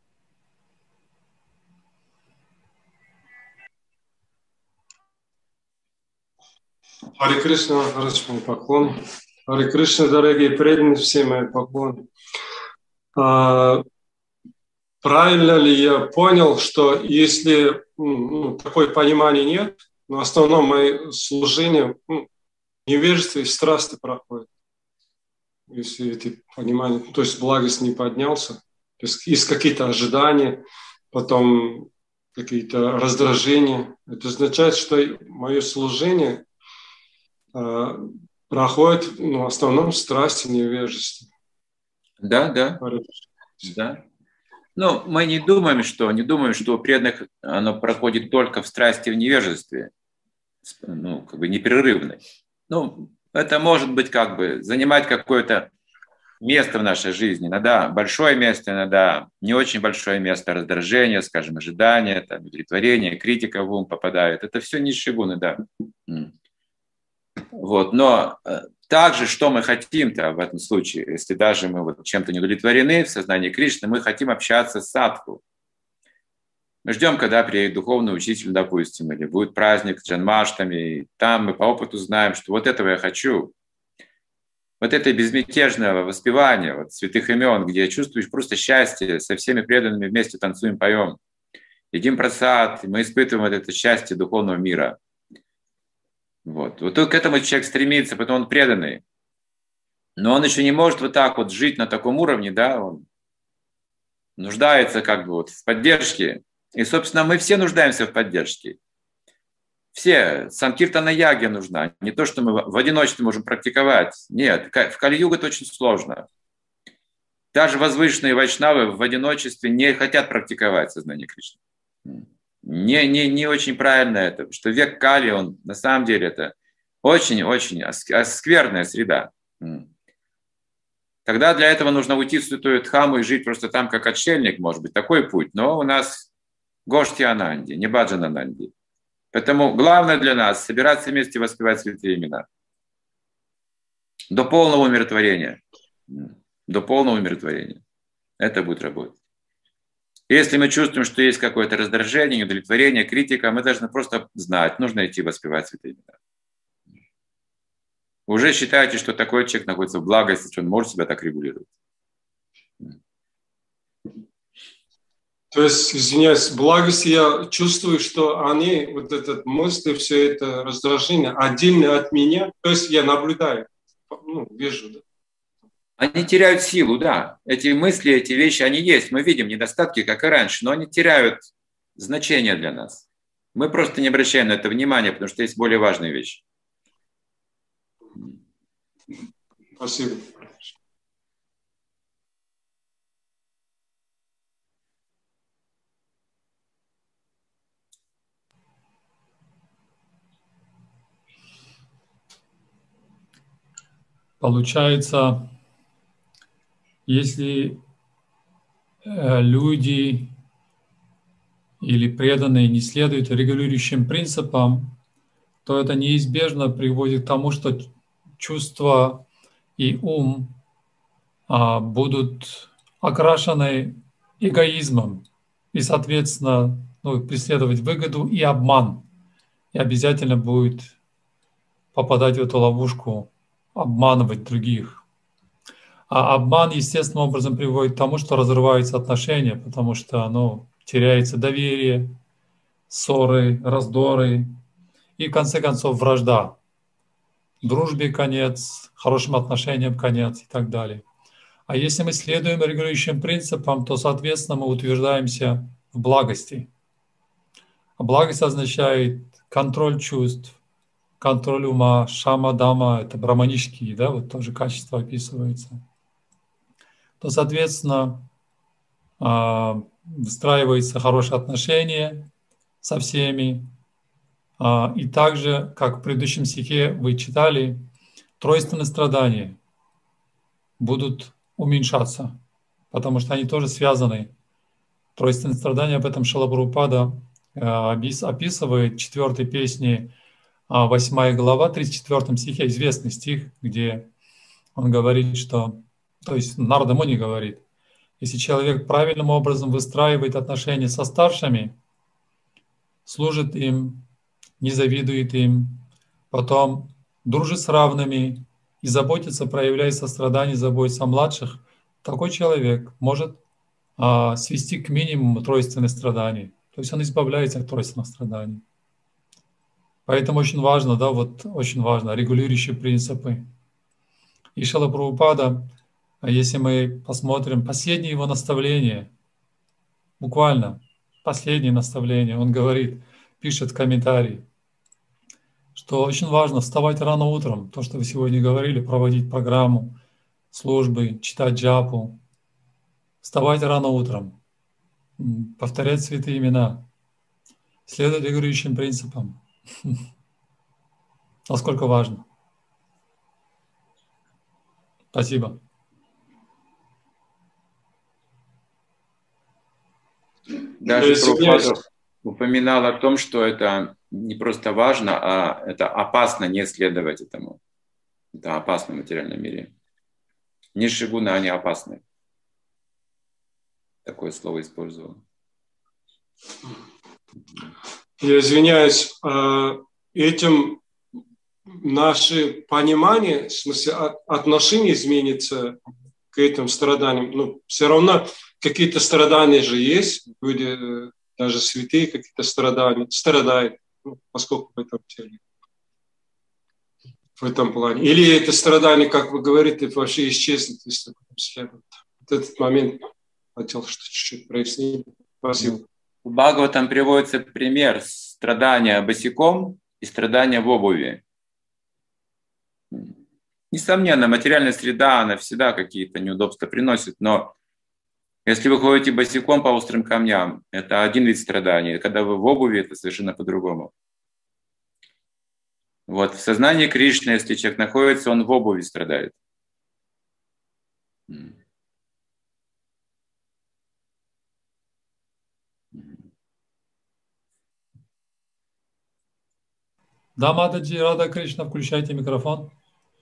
Харе Кришна, хороший поклон. Харе Кришна, дорогие преданные, все мои поклоны. А, правильно ли я понял, что если ну, такое понимание нет, но в основном мои служения ну, невежество и страсти проходят. Если эти понимания, то есть благость не поднялся, то есть есть какие-то ожидания, потом какие-то раздражения. Это означает, что мое служение проходит ну, в основном страсти и невежество. Да, да. Да. Ну, мы не думаем, что не думаем, что у преданных оно проходит только в страсти и в невежестве, ну, как бы непрерывно. Ну, это может быть как бы занимать какое-то место в нашей жизни. Иногда большое место, иногда не очень большое место, раздражение, скажем, ожидание, там, удовлетворение, критика в ум попадает. Это все низшие гуны, да. Вот. Но также, что мы хотим-то в этом случае, если даже мы вот чем-то не удовлетворены в сознании Кришны, мы хотим общаться с садху. Мы ждем, когда приедет духовный учитель, допустим, или будет праздник Джанмаштами, и там мы по опыту знаем, что вот этого я хочу. Вот это безмятежное воспевание вот, святых имен, где чувствуешь просто счастье, со всеми преданными вместе танцуем, поем, едим прасад, мы испытываем вот это счастье духовного мира. Вот. Вот к этому человек стремится, потому он преданный. Но он еще не может вот так вот жить на таком уровне, да, он нуждается как бы вот в поддержке. И, собственно, мы все нуждаемся в поддержке. Все. Санкиртана яга нужна. Не то, что мы в одиночестве можем практиковать. Нет, в Кали-югу это очень сложно. Даже возвышенные вайшнавы в одиночестве не хотят практиковать сознание Кришны. Не, не, не очень правильно это, что век Кали, он на самом деле это очень-очень скверная среда. Тогда для этого нужно уйти в святую Дхаму и жить просто там как отшельник, может быть, такой путь. Но у нас Гошти Ананди, не Баджан Ананди. Поэтому главное для нас собираться вместе и воспевать святые имена. До полного умиротворения. До полного умиротворения. Это будет работать. Если мы чувствуем, что есть какое-то раздражение, неудовлетворение, критика, мы должны просто знать, нужно идти воспевать святые имена. Уже считаете, что такой человек находится в благости, что он может себя так регулировать. То есть, извиняюсь, в благости я чувствую, что они, вот этот мысли, все это раздражение, отдельно от меня, то есть я наблюдаю, ну, вижу, да. Они теряют силу, да. Эти мысли, эти вещи, они есть. Мы видим недостатки, как и раньше, но они теряют значение для нас. Мы просто не обращаем на это внимания, потому что есть более важные вещи. Спасибо. Получается, если э, люди или преданные не следуют регулирующим принципам, то это неизбежно приводит к тому, что чувства и ум а, будут окрашены эгоизмом и, соответственно, ну, преследовать выгоду и обман. И обязательно будет попадать в эту ловушку, обманывать других. А обман естественным образом приводит к тому, что разрываются отношения, потому что ну, теряется доверие, ссоры, раздоры и, в конце концов, вражда. Дружбе конец, хорошим отношениям конец и так далее. А если мы следуем регулирующим принципам, то, соответственно, мы утверждаемся в благости. А благость означает контроль чувств, контроль ума, шама, дама, это браманические, да, вот тоже качество описывается. То, соответственно, выстраиваются хорошие отношения со всеми. И также, как в предыдущем стихе вы читали, тройственные страдания будут уменьшаться, потому что они тоже связаны. Тройственные страдания, об этом Шрила Прабхупада описывает в четвертой песне, восьмая глава, тридцать четвёртом стихе, известный стих, где он говорит, что, то есть Нарада Муни говорит, если человек правильным образом выстраивает отношения со старшими, служит им, не завидует им, потом дружит с равными и заботится, проявляя сострадание, заботится о младших, такой человек может а, свести к минимуму тройственные страдания. То есть он избавляется от тройственных страданий. Поэтому очень важно, да, вот очень важно, регулирующие принципы. И Шрила Прабхупада, если мы посмотрим последнее его наставление, буквально последнее наставление, он говорит, пишет в комментарии, что очень важно вставать рано утром, то, что вы сегодня говорили, проводить программу, службы, читать джапу, вставать рано утром, повторять святые имена, следовать регулирующим принципам. Насколько важно. Спасибо. Даже Прабхупада упоминал о том, что это не просто важно, а это опасно не следовать этому. Это опасно в материальном мире. Низшие гуны, они опасны. Такое слово использовал. Я извиняюсь, этим наше понимание, в смысле отношение изменится к этим страданиям. Ну, все равно какие-то страдания же есть, люди, даже святые какие-то страдания, страдают, ну, поскольку в этом теле, в этом плане. Или это страдание, как вы говорите, вообще исчезнет, если следует. Вот этот момент хотел что чуть-чуть прояснить. Спасибо. В Бхагаватам приводится пример страдания босиком и страдания в обуви. Несомненно, материальная среда, она всегда какие-то неудобства приносит, но если вы ходите босиком по острым камням, это один вид страдания, когда вы в обуви, это совершенно по-другому. Вот в сознании Кришны, если человек находится, он в обуви страдает. Да, Матаджи, Рада Кришна, включайте микрофон.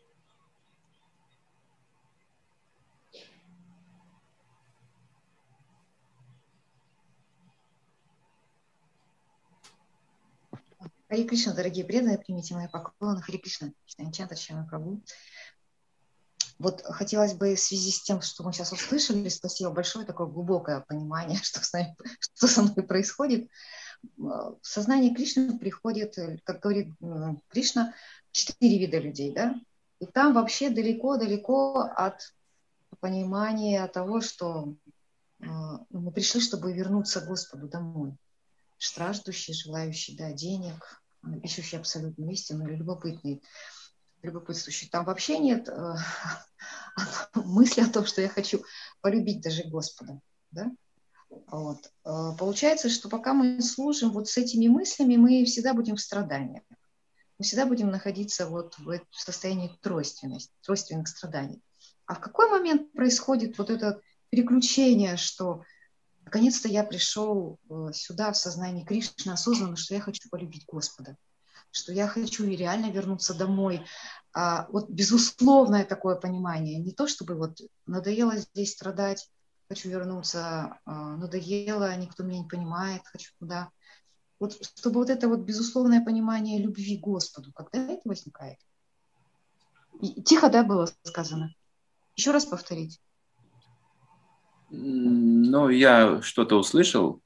Харе Кришна, дорогие преданные, примите мои поклоны. Харе Кришна, Чайтанья Прабху. Вот хотелось бы в связи с тем, что мы сейчас услышали, спасибо большое, такое глубокое понимание, что, с нами, что со мной происходит. В сознание Кришны приходит, как говорит Кришна, четыре вида людей, да? И там вообще далеко-далеко от понимания того, что мы пришли, чтобы вернуться к Господу домой. Страждущий, желающий, да, денег, ищущий абсолютную истину или любопытный, любопытствующий. Там вообще нет э, мысли о том, что я хочу полюбить даже Господа. Да? Вот. Э, получается, что пока мы служим вот с этими мыслями, мы всегда будем в страданиях. Мы всегда будем находиться вот в состоянии тройственности, тройственных страданий. А в какой момент происходит вот это переключение, что наконец-то я пришел сюда в сознании Кришны осознанно, что я хочу полюбить Господа, что я хочу реально вернуться домой. А вот безусловное такое понимание, не то чтобы вот надоело здесь страдать, хочу вернуться, надоело, никто меня не понимает, хочу туда. Вот чтобы вот это вот безусловное понимание любви к Господу, когда это возникает? И тихо, да, было сказано? Еще раз повторить. Ну, я что-то услышал.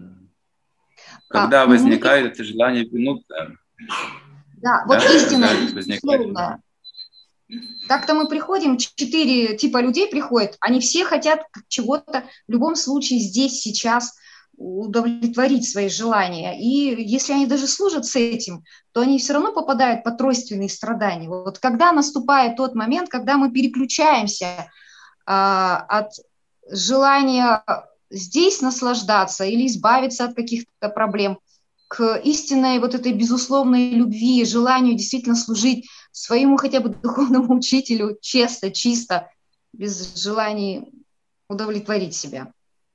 Когда а, возникает ну, это желание вернуться. Да, вот да, истинное, безусловное. Так-то мы приходим, четыре типа людей приходят, они все хотят чего-то в любом случае здесь, сейчас удовлетворить свои желания. И если они даже служат с этим, то они все равно попадают под тройственные страдания. Вот когда наступает тот момент, когда мы переключаемся а, от желание здесь наслаждаться или избавиться от каких-то проблем, к истинной вот этой безусловной любви, желанию действительно служить своему хотя бы духовному учителю честно, чисто, без желаний удовлетворить себя.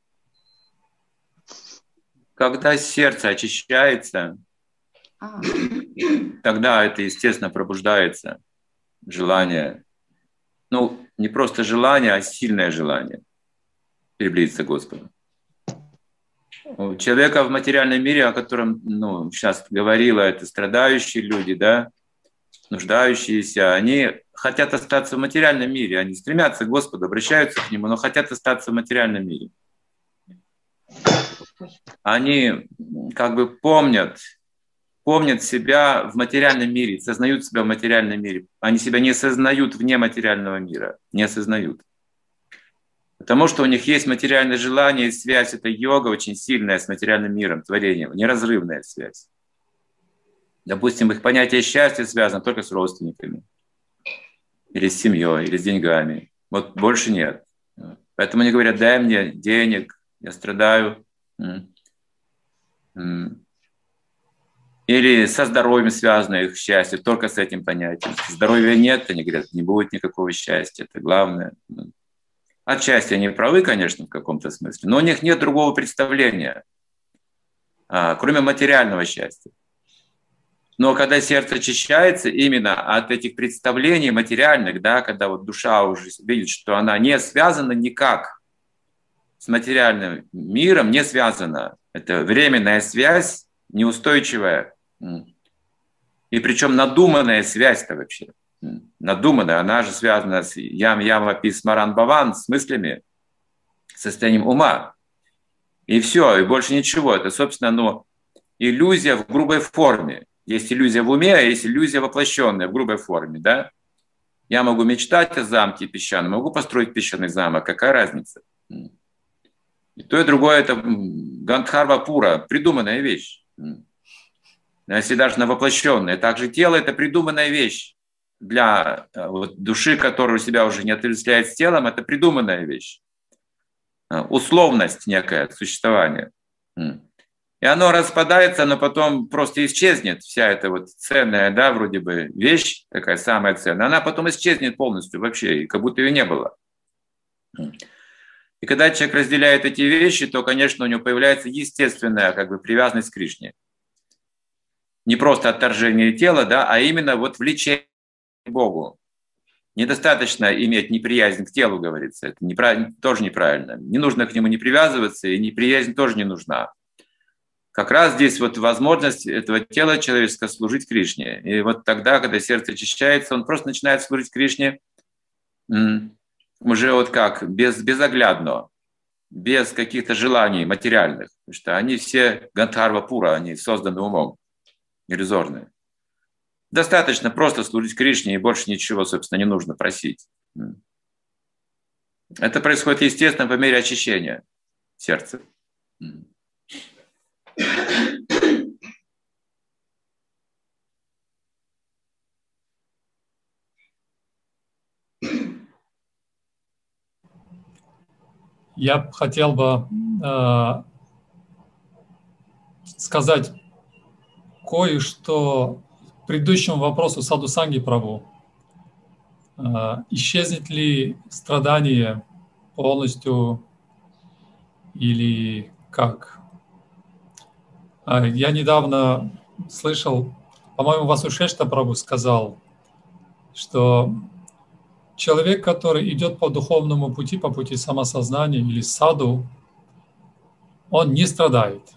Когда сердце очищается, а. тогда это, естественно, пробуждается желание. Ну, не просто желание, а сильное желание приблизиться к Господу. У человека в материальном мире, о котором ну, сейчас говорила, это страдающие люди, да, нуждающиеся, они хотят остаться в материальном мире, они стремятся к Господу, обращаются к Нему, но хотят остаться в материальном мире. Они как бы помнят, помнят себя в материальном мире, сознают себя в материальном мире. Они себя не осознают вне материального мира, не осознают. Потому что у них есть материальное желание и связь, это йога очень сильная с материальным миром, творением, неразрывная связь. Допустим, их понятие счастья связано только с родственниками, или с семьей, или с деньгами. Вот больше нет. Поэтому они говорят, дай мне денег, я страдаю. Или со здоровьем связано их счастье, только с этим понятием. Если здоровья нет, они говорят, не будет никакого счастья, это главное. Отчасти они правы, конечно, в каком-то смысле, но у них нет другого представления, кроме материального счастья. Но когда сердце очищается именно от этих представлений материальных, да, когда вот душа уже видит, что она не связана никак с материальным миром, не связана. Это временная связь, неустойчивая. И причем надуманная связь-то вообще. Надуманная, она же связана с ям-яма писмаран баван, с мыслями, состоянием ума. И все, и больше ничего. Это, собственно, ну, иллюзия в грубой форме. Есть иллюзия в уме, а есть иллюзия воплощенная в грубой форме, да? Я могу мечтать о замке песчаном, могу построить песчаный замок, какая разница? И то, и другое – это гандхарва пура, придуманная вещь. Если даже на воплощенное. Также тело – это придуманная вещь. Для вот, души, которая у себя уже не отождествляет с телом, это придуманная вещь. Условность некая существования. И оно распадается, но потом просто исчезнет. Вся эта вот ценная, да, вроде бы вещь, такая самая ценная, она потом исчезнет полностью вообще, как будто ее не было. И когда человек разделяет эти вещи, то, конечно, у него появляется естественная как бы привязанность к Кришне. Не просто отторжение тела, да, а именно вот влечение к Богу. Недостаточно иметь неприязнь к телу, говорится. Это неправильно, тоже неправильно. Не нужно к нему не привязываться, и неприязнь тоже не нужна. Как раз здесь вот возможность этого тела человеческого служить Кришне. И вот тогда, когда сердце очищается, он просто начинает служить Кришне уже вот как, без, безоглядно, без каких-то желаний материальных. Потому что они все гандхарва пура, они созданы умом, иллюзорные. Достаточно просто служить Кришне, и больше ничего, собственно, не нужно просить. Это происходит, естественно, по мере очищения сердца. Я хотел бы э, сказать кое-что к предыдущему вопросу Саду Санги Прабху. Э, исчезнет ли страдание полностью или как? Э, я недавно слышал, по-моему, Васушешта Прабху сказал, что человек, который идет по духовному пути, по пути самосознания или саду, он не страдает.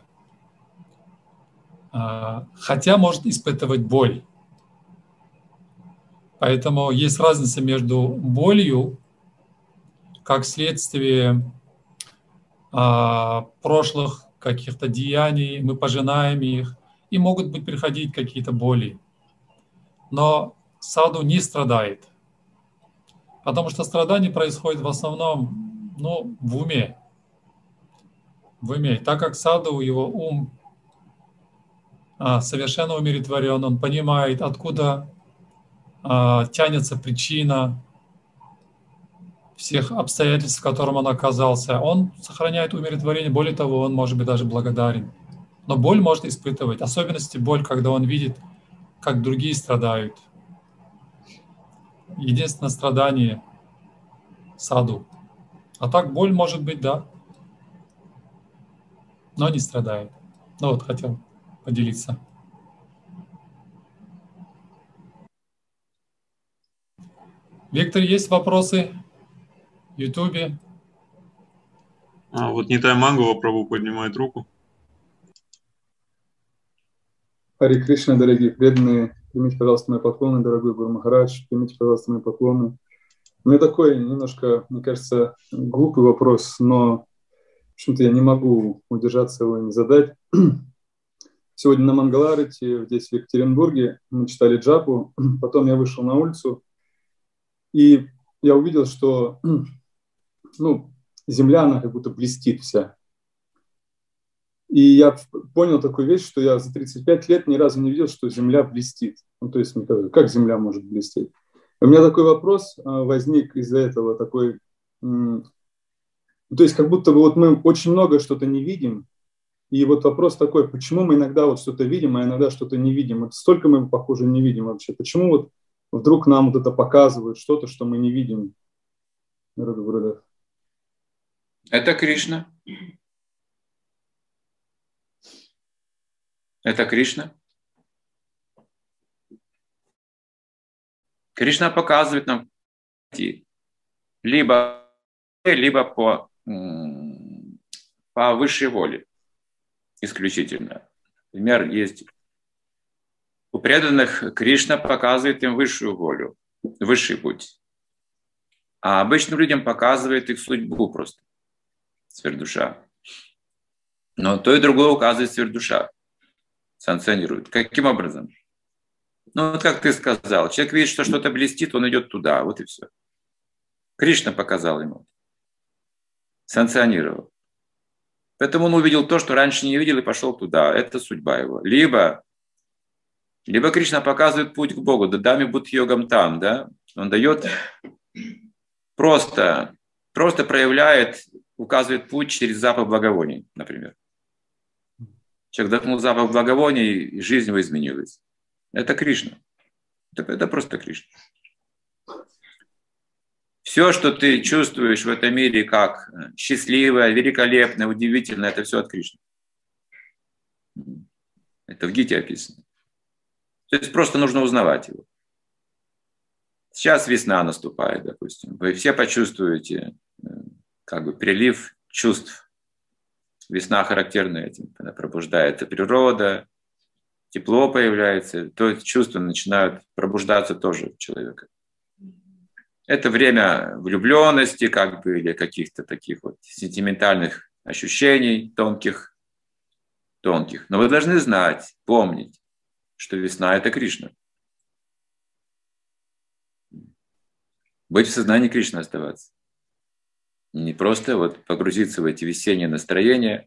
Хотя может испытывать боль. Поэтому есть разница между болью, как следствие прошлых каких-то деяний, мы пожинаем их, и могут быть приходить какие-то боли. Но саду не страдает, потому что страдание происходит в основном ну, в уме. В уме. Так как саду, его ум а, совершенно умиротворен, он понимает, откуда а, тянется причина всех обстоятельств, в котором он оказался. Он сохраняет умиротворение, более того, он может быть даже благодарен. Но боль может испытывать, в особенности боль, когда он видит, как другие страдают. Единственное страдание – саду. А так боль может быть, да, но не страдает. Ну вот, хотел поделиться. Виктор, есть вопросы в Ютубе? А, вот Нитай Мангова Прабху поднимает руку. Харе Кришна, дорогие преданные, примите, пожалуйста, мои поклоны, дорогой Гуру Махарадж, примите, пожалуйста, мои поклоны. У меня такой немножко, мне кажется, глупый вопрос, но почему-то я не могу удержаться его и не задать. Сегодня на Мангаларате, здесь в Екатеринбурге, мы читали джапу, потом я вышел на улицу, и я увидел, что ну, земля, она как будто блестит вся. И я понял такую вещь, что я за тридцать пять лет ни разу не видел, что земля блестит. Ну, то есть, как земля может блестеть? У меня такой вопрос возник из-за этого, такой, то есть как будто бы вот мы очень много что-то не видим, и вот вопрос такой, почему мы иногда вот что-то видим, а иногда что-то не видим? Вот столько мы, похоже, не видим вообще. Почему вот вдруг нам вот это показывают что-то, что мы не видим? Это Кришна. Это Кришна. Кришна показывает нам либо, либо по, по высшей воле исключительно. Например, есть у преданных Кришна показывает им высшую волю, высший путь. А обычным людям показывает их судьбу просто, сверхдуша. Но то и другое указывает сверхдуша, санкционирует. Каким образом? Ну, вот как ты сказал, человек видит, что что-то блестит, он идет туда, вот и все. Кришна показал ему, санкционировал. Поэтому он увидел то, что раньше не видел, и пошел туда. Это судьба его. Либо, либо Кришна показывает путь к Богу, дадами будхи-йогам там, да? Он дает, просто, просто проявляет, указывает путь через запах благовоний, например. Человек вдохнул запах благовоний, и жизнь его изменилась. Это Кришна. Это, это просто Кришна. Все, что ты чувствуешь в этом мире как счастливое, великолепное, удивительное, это все от Кришны. Это в Гите описано. То есть просто нужно узнавать его. Сейчас весна наступает, допустим. Вы все почувствуете как бы прилив чувств. Весна характерна этим. Она пробуждается природа, тепло появляется, то чувства начинают пробуждаться тоже у человека. Это время влюбленности, как бы, или каких-то таких вот сентиментальных ощущений, тонких, тонких. Но вы должны знать, помнить, что весна – это Кришна. Быть в сознании Кришны оставаться. Не просто вот погрузиться в эти весенние настроения,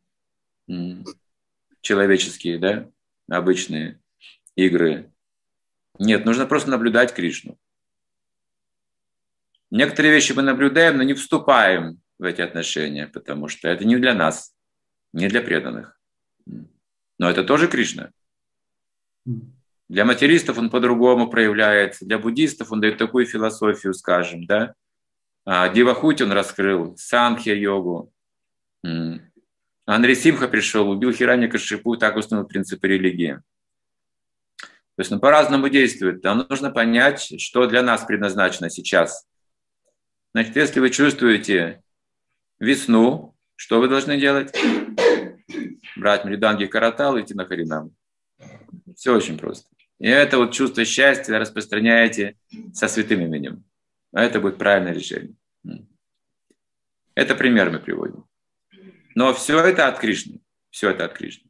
человеческие, да, обычные игры. Нет, нужно просто наблюдать Кришну. Некоторые вещи мы наблюдаем, но не вступаем в эти отношения, потому что это не для нас, не для преданных. Но это тоже Кришна. Для материалистов он по-другому проявляется, для буддистов он дает такую философию, скажем, да. А Девахути он раскрыл, Санхья-йогу. Анрисимха пришел, убил Хираньякашипу, так установил принципы религии. То есть он по-разному действует. Нам нужно понять, что для нас предназначено сейчас. Значит, если вы чувствуете весну, что вы должны делать? Брать мриданги каратал и идти на Харинам. Все очень просто. И это вот чувство счастья распространяете со святым именем. А это будет правильное решение. Это пример мы приводим. Но все это от Кришны. Все это от Кришны.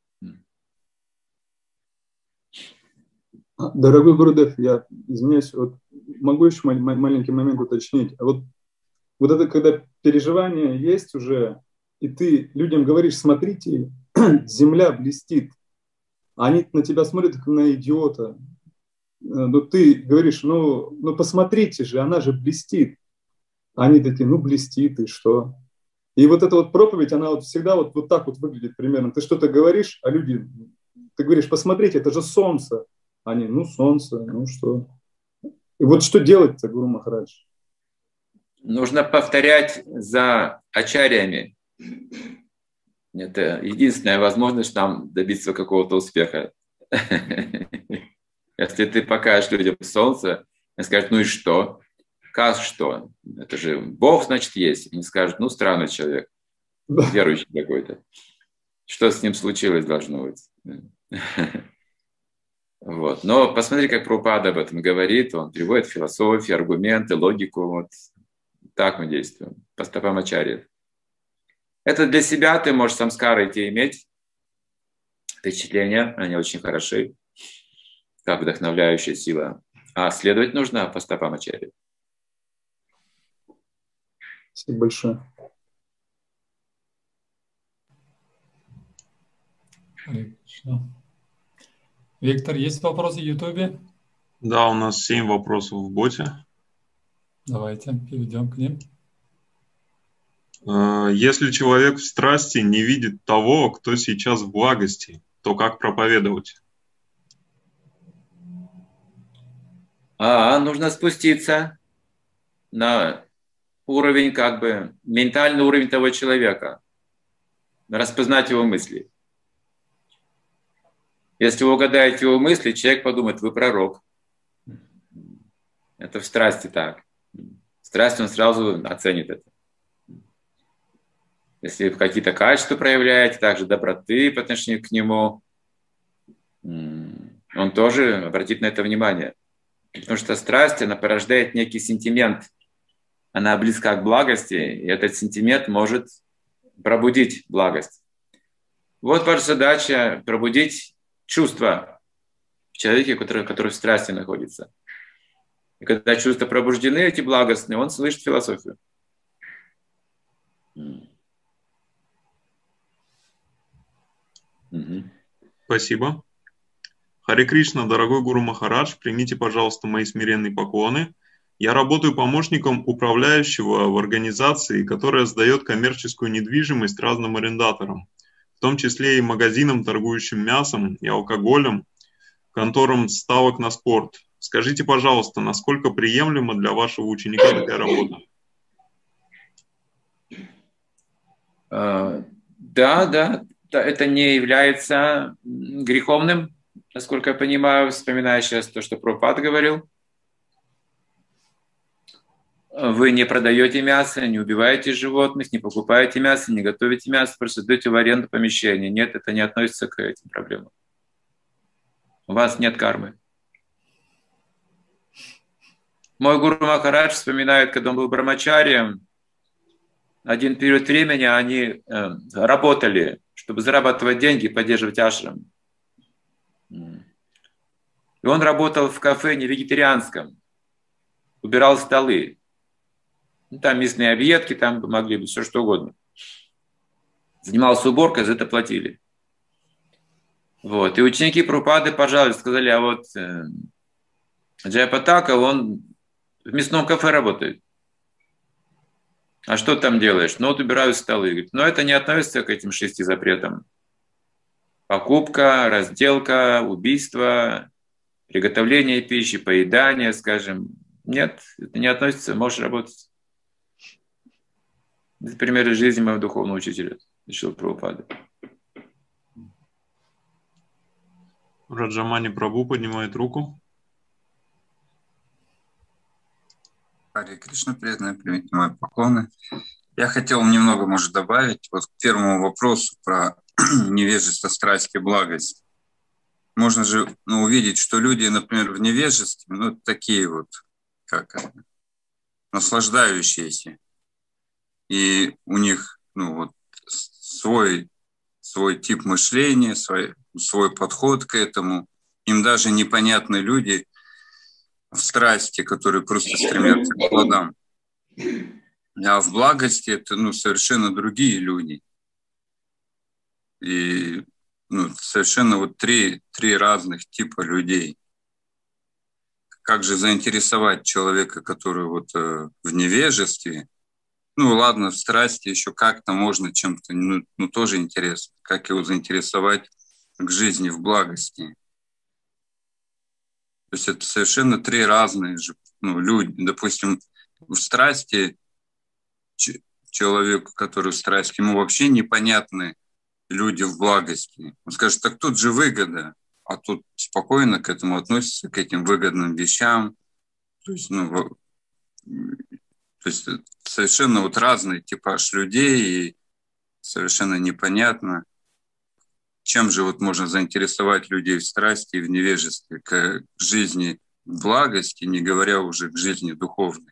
Дорогой Гурудев, я извиняюсь, вот могу еще маленький момент уточнить. А вот, вот это когда переживание есть уже, и ты людям говоришь, смотрите, земля блестит, а они на тебя смотрят как на идиота. Но ты говоришь, ну, ну посмотрите же, она же блестит. А они такие, ну блестит, и что? И вот эта вот проповедь, она вот всегда вот, вот так вот выглядит примерно. Ты что-то говоришь, а люди, ты говоришь, посмотрите, это же солнце. Они, ну солнце, ну что? И вот что делать-то, Гуру Махарадж? Нужно повторять за ачарьями. Это единственная возможность нам добиться какого-то успеха. Если ты покажешь людям солнце, они скажут, ну и что? Как что? Это же Бог, значит, есть. Они скажут, ну странный человек, верующий какой-то. Что с ним случилось должно быть? Вот. Но посмотри, как Прабхупада об этом говорит. Он приводит философию, аргументы, логику. Вот так мы действуем. По стопам ачарьев. Это для себя ты можешь самскары эти иметь. Впечатления, они очень хороши. Как вдохновляющая сила. А следовать нужно по стопам ачарьев. Спасибо большое. Виктор, есть вопросы в Ютубе? Да, у нас семь вопросов в боте. Давайте перейдем к ним. Если человек в страсти не видит того, кто сейчас в благости, то как проповедовать? А, нужно спуститься на уровень, как бы, ментальный уровень того человека. Распознать его мысли. Если вы угадаете его мысли, человек подумает, вы пророк. Это в страсти так. Страсть он сразу оценит это. Если вы какие-то качества проявляете, также доброты по отношению к нему, он тоже обратит на это внимание. Потому что страсть, она порождает некий сентимент. Она близка к благости, и этот сентимент может пробудить благость. Вот ваша задача – пробудить чувства в человеке, который, который в страсти находится. И когда чувства пробуждены, эти благостные, он слышит философию. Спасибо. Харе Кришна, дорогой Гуру Махарадж, примите, пожалуйста, мои смиренные поклоны. Я работаю помощником управляющего в организации, которая сдает коммерческую недвижимость разным арендаторам, в том числе и магазинам, торгующим мясом и алкоголем, конторам ставок на спорт. Скажите, пожалуйста, насколько приемлема для вашего ученика такая работа? Да, да, это не является греховным, насколько я понимаю, вспоминая сейчас то, что Прабхупада говорил. Вы не продаете мясо, не убиваете животных, не покупаете мясо, не готовите мясо, просто даете в аренду помещение. Нет, это не относится к этим проблемам. У вас нет кармы. Мой Гуру Махарадж вспоминает, когда он был брамачарием, один период времени они э, работали, чтобы зарабатывать деньги и поддерживать ашрам. И он работал в кафе не вегетарианском, убирал столы. Там мясные объедки, там могли быть все что угодно. Занимался уборкой, за это платили. Вот. И ученики Прабхупады пожаловались, сказали, а вот э, Джайапатака, он в мясном кафе работает. А что ты там делаешь? Ну вот убираю столы. Говорит, но это не относится к этим шести запретам. Покупка, разделка, убийство, приготовление пищи, поедание, скажем. Нет, это не относится, можешь работать. Это пример из жизни моего духовного учителя, Шрила Прабхупады. Раджамани Прабhu поднимает руку. Харе Кришна, преданные, примите мои поклоны. Я хотел немного, может, добавить вот к первому вопросу про невежество, страсть и благость. Можно же ну, увидеть, что люди, например, в невежестве, ну, такие вот, как наслаждающиеся. И у них, ну, вот, свой, свой тип мышления, свой, свой подход к этому. Им даже непонятны люди в страсти, которые просто стремятся к плодам. А в благости это, ну, совершенно другие люди. И ну, совершенно вот три, три разных типа людей. Как же заинтересовать человека, который вот э, в невежестве? Ну ладно, в страсти еще как-то можно чем-то, ну, ну тоже интересно. Как его заинтересовать к жизни в благости? То есть это совершенно три разные же ну, люди. Допустим, в страсти ч- человеку, который в страсти, ему вообще непонятны люди в благости. Он скажет, так тут же выгода, а тут спокойно к этому относится, к этим выгодным вещам. То есть, ну, то есть совершенно вот разный типаж людей, и совершенно непонятно, чем же вот можно заинтересовать людей в страсти и в невежестве, к жизни в благости, не говоря уже к жизни духовной.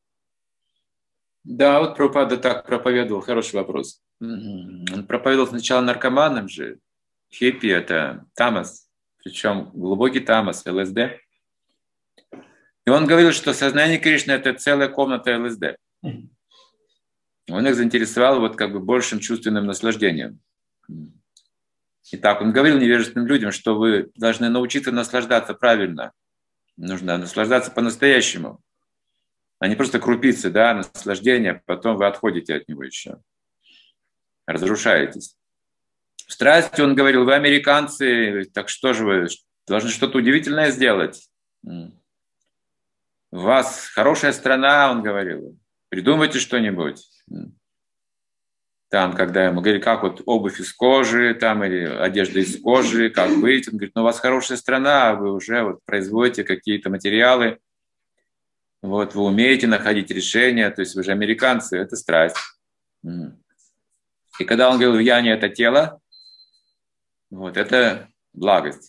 Да, вот Прабхупада так проповедовал, хороший вопрос. Он проповедовал сначала наркоманам же, хиппи, это тамас, причем глубокий тамас, ЛСД. И он говорил, что сознание Кришны – это целая комната ЛСД. Он их заинтересовал вот как бы большим чувственным наслаждением. Итак, он говорил невежественным людям, что вы должны научиться наслаждаться правильно. Нужно наслаждаться по-настоящему, а не просто крупицы, да, наслаждения, потом вы отходите от него еще. Разрушаетесь. В страсти он говорил, вы американцы, так что же вы должны что-то удивительное сделать. У вас хорошая страна, он говорил, придумайте что-нибудь. Там, когда ему говорили, как вот обувь из кожи, там, или одежда из кожи, как быть. Он говорит, ну у вас хорошая страна, вы уже вот производите какие-то материалы. Вот, вы умеете находить решения, то есть вы же американцы, это страсть. И когда он говорил, я не это тело, вот, это благость.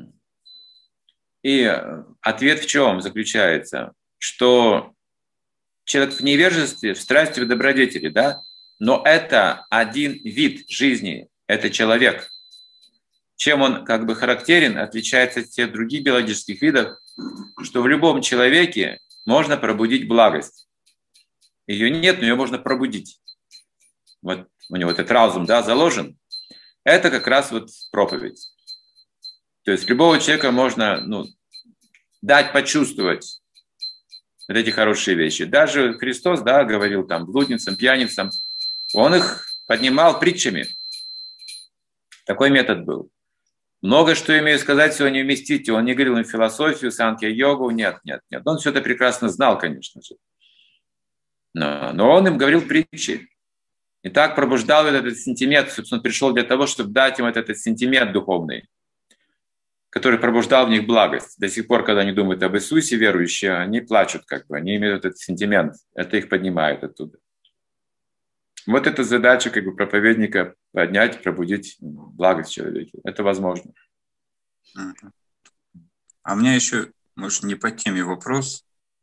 И ответ в чем заключается? Что человек в невежестве, в страсти, в добродетели, да? Но это один вид жизни, это человек. Чем он как бы характерен, отличается от всех других биологических видов, что в любом человеке можно пробудить благость. Ее нет, но ее можно пробудить. Вот у него этот разум, да, заложен. Это как раз вот проповедь. То есть любого человека можно, ну, дать почувствовать вот эти хорошие вещи. Даже Христос, да, говорил там блудницам, пьяницам, он их поднимал притчами. Такой метод был. Много что имею сказать, сегодня вместите. Он не говорил им философию, санкья-йогу, нет, нет, нет. Он все это прекрасно знал, конечно же. Но, но он им говорил притчи. И так пробуждал этот сентимент. Собственно, он пришел для того, чтобы дать им этот, этот сентимент духовный, который пробуждал в них благость. До сих пор, когда они думают об Иисусе, верующие, они плачут, как бы, они имеют этот сентимент. Это их поднимает оттуда. Вот эта задача как бы проповедника — поднять, пробудить благость в человеке. Это возможно. А у меня еще, может, не по теме вопрос.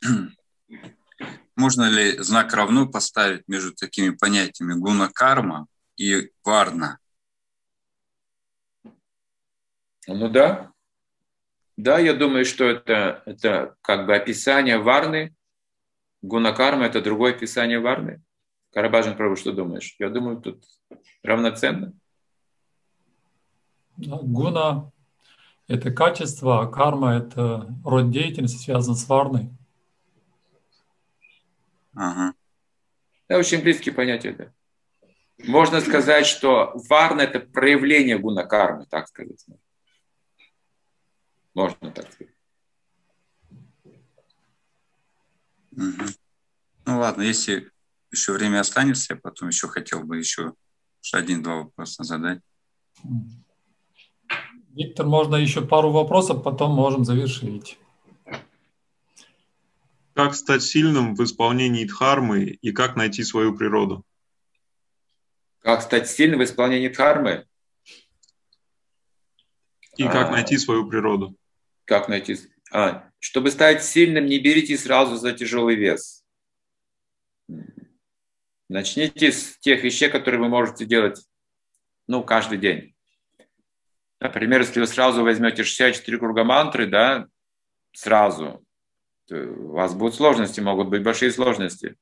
Можно ли знак равно поставить между такими понятиями гуна-карма и варна? Ну да. Да, я думаю, что это, это как бы описание варны. Гуна-карма — это другое описание варны. Карабаджан Прабу, что думаешь? Я думаю, тут равноценно. Гуна — это качество, а карма — это род деятельности, связан с варной. Ага. Да, очень близкие понятия, да. Можно сказать, что варна — это проявление гуна-кармы, так сказать. Можно так сказать. Угу. Ну ладно, если еще время останется, я потом еще хотел бы еще один-два вопроса задать. Виктор, можно еще пару вопросов, потом можем завершить. Как стать сильным в исполнении дхармы и как найти свою природу? Как стать сильным в исполнении дхармы? И как найти свою природу? Как найти? А, чтобы стать сильным, не берите сразу за тяжелый вес. Начните с тех вещей, которые вы можете делать, ну, каждый день. Например, если вы сразу возьмете шестьдесят четыре круга мантры, да, сразу, то у вас будут сложности, могут быть большие сложности.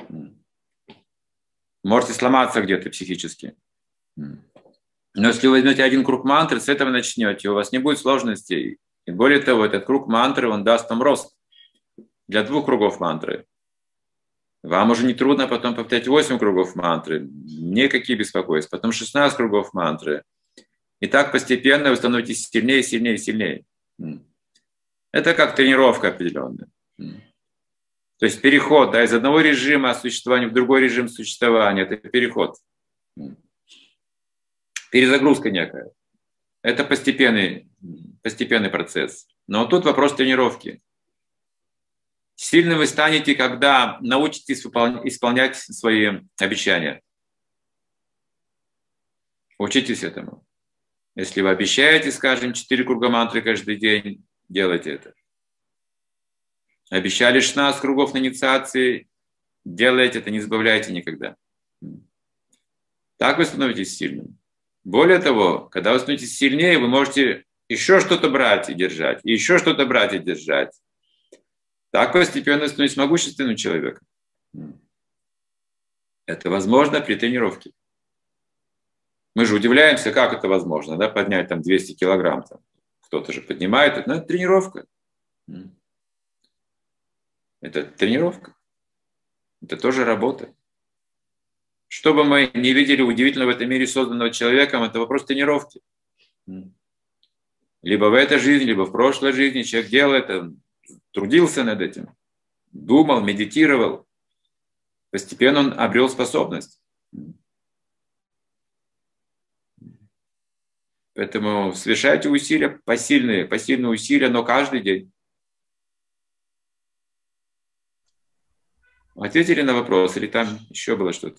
Можете сломаться где-то психически. Но если вы возьмете один круг мантры, с этого начнете, у вас не будет сложностей. И более того, этот круг мантры, он даст вам рост для двух кругов мантры. Вам уже не трудно потом повторять восемь кругов мантры, никакие беспокойства, потом шестнадцать кругов мантры. И так постепенно вы становитесь сильнее, сильнее, сильнее. Это как тренировка определенная. То есть переход, да, из одного режима существования в другой режим существования. Это переход. Перезагрузка некая. Это постепенный, постепенный процесс. Но тут вопрос тренировки. Сильным вы станете, когда научитесь исполнять свои обещания. Учитесь этому. Если вы обещаете, скажем, четыре круга мантры каждый день, делайте это. Обещали шестнадцать кругов на инициации, делайте это, не забывайте никогда. Так вы становитесь сильным. Более того, когда вы становитесь сильнее, вы можете еще что-то брать и держать, и еще что-то брать и держать. Так постепенно становитесь могущественным человеком. Это возможно при тренировке. Мы же удивляемся, как это возможно, да, поднять там двести килограмм. Там. Кто-то же поднимает это, но это тренировка. Это тренировка. Это тоже работа. Что бы мы не видели удивительного в этом мире, созданного человеком, это вопрос тренировки. Либо в этой жизни, либо в прошлой жизни человек делает это, трудился над этим, думал, медитировал. Постепенно он обрел способность. Поэтому совершайте усилия, посильные, посильные усилия, но каждый день. Ответили на вопрос, или там еще было что-то?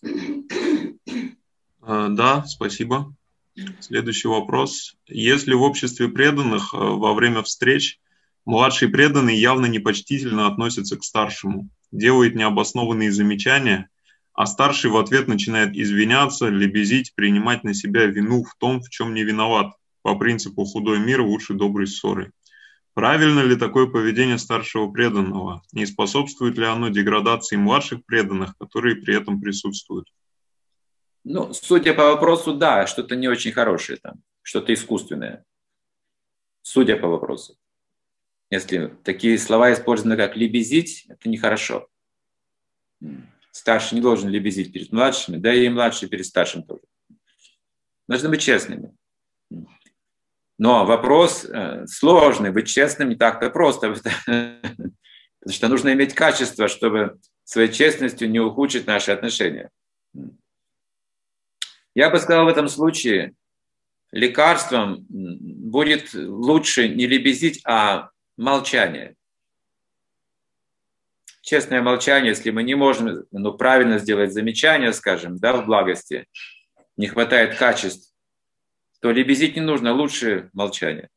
Да, спасибо. Следующий вопрос. Если в обществе преданных во время встреч младший преданный явно непочтительно относится к старшему, делает необоснованные замечания, а старший в ответ начинает извиняться, лебезить, принимать на себя вину в том, в чем не виноват, по принципу «худой мир лучше доброй ссоры». Правильно ли такое поведение старшего преданного? Не способствует ли оно деградации младших преданных, которые при этом присутствуют? Ну, судя по вопросу, да, что-то не очень хорошее там, что-то искусственное. Судя по вопросу. Если такие слова использованы, как «лебезить», это нехорошо. Старший не должен лебезить перед младшими, да и младший перед старшим тоже. Должны быть честными. Но вопрос э, сложный, быть честным не так-то просто, потому что нужно иметь качество, чтобы своей честностью не ухудшить наши отношения. Я бы сказал, в этом случае лекарством будет лучше не лебезить, а молчание. Честное молчание, если мы не можем ну, правильно сделать замечание, скажем, да, в благости, не хватает качеств, то лебезить не нужно, лучше молчание.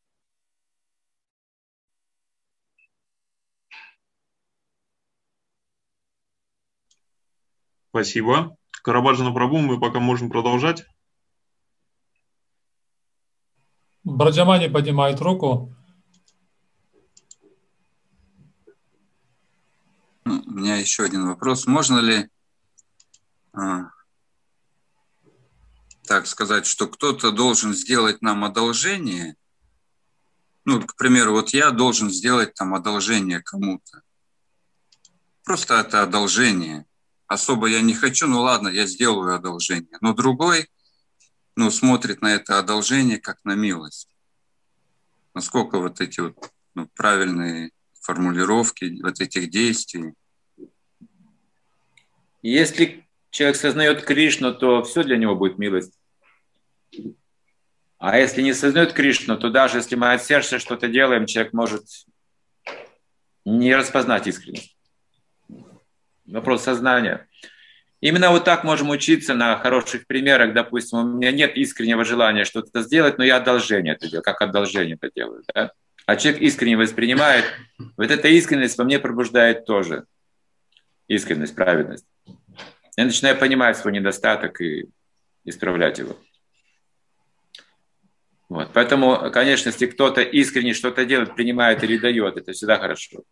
Спасибо. Карабаджана Прабху, мы пока можем продолжать. Браджамани поднимает руку. У меня еще один вопрос. Можно ли а, так сказать, что кто-то должен сделать нам одолжение? Ну, к примеру, вот я должен сделать там одолжение кому-то. Просто это одолжение. Особо я не хочу, ну ладно, я сделаю одолжение. Но другой, ну, смотрит на это одолжение как на милость. Насколько вот эти вот ну, правильные формулировки вот этих действий. Если человек сознает Кришну, то все для него будет милость. А если не сознает Кришну, то даже если мы от сердца что-то делаем, человек может не распознать искренность. Вопрос сознания. Именно вот так можем учиться на хороших примерах. Допустим, у меня нет искреннего желания что-то сделать, но я одолжение это делаю, как одолжение это делаю. Да? А человек искренне воспринимает. Вот эта искренность во мне пробуждает тоже искренность, праведность. Я начинаю понимать свой недостаток и исправлять его. Вот. Поэтому, конечно, если кто-то искренне что-то делает, принимает или дает, это всегда хорошо.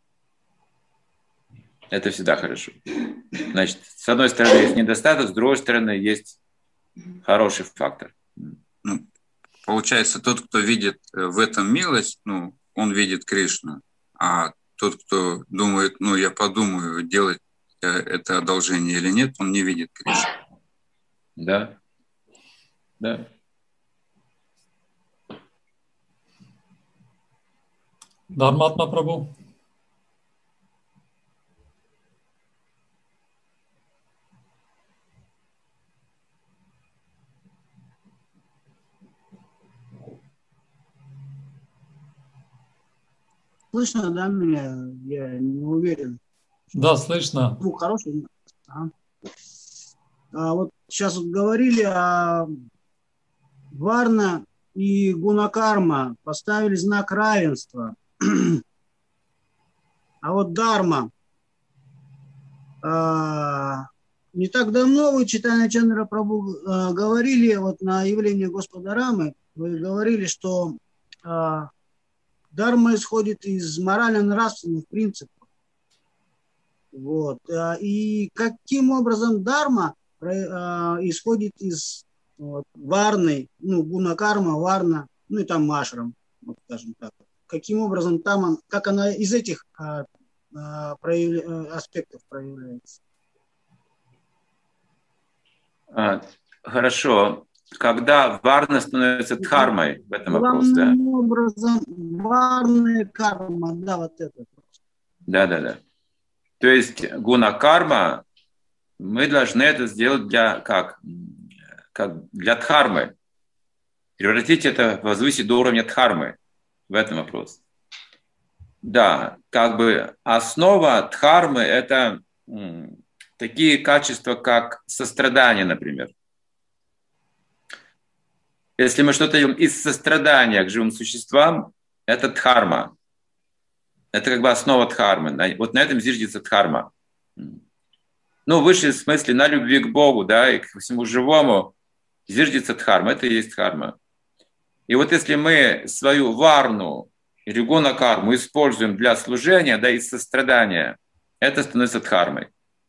Это всегда хорошо. Значит, с одной стороны есть недостаток, с другой стороны есть хороший фактор. Ну, получается, тот, кто видит в этом милость, ну, он видит Кришну. А тот, кто думает, ну, я подумаю, делать это одолжение или нет, он не видит Кришну. Да. Да. Дharmatma Прабху. Слышно, да, меня? Я не уверен. Да, слышно. Звук хороший. А. А вот сейчас вот говорили о Варна и Гунакарма, поставили знак равенства. А вот Дарма. А, не так давно вы, Чайтанья Чандра Прабху, а, говорили вот на явлении Господа Рамы, вы говорили, что а, Дарма исходит из морально-нравственных принципов. Вот. И каким образом Дарма исходит из вот, Варны, ну, Гунакарма, Варна, ну и там Ашрам, вот, скажем так. Каким образом там, как она из этих а, а, проявля, аспектов проявляется? А, хорошо. Когда Варна становится дхармой, в этом вопрос, да? Каким образом Варна и карма, да, вот это. Да, да, да. То есть гуна-карма, мы должны это сделать для, как? Как для дхармы. Превратить это, возвысить до уровня дхармы. В этом вопрос. Да, как бы основа дхармы – это такие качества, как сострадание, например. Если мы что-то делаем из сострадания к живым существам, это дхарма. Это как бы основа дхармы. Вот на этом зиждется дхарма. Ну, в высшем смысле, на любви к Богу, да, и к всему живому зиждется дхарма. Это и есть дхарма. И вот если мы свою варну или гуна-карму используем для служения, да, из сострадания, это становится дхармой.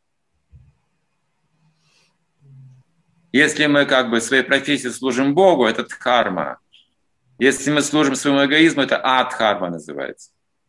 Если мы как бы своей профессией служим Богу, это дхарма. Если мы служим своему эгоизму, это адхарма называется.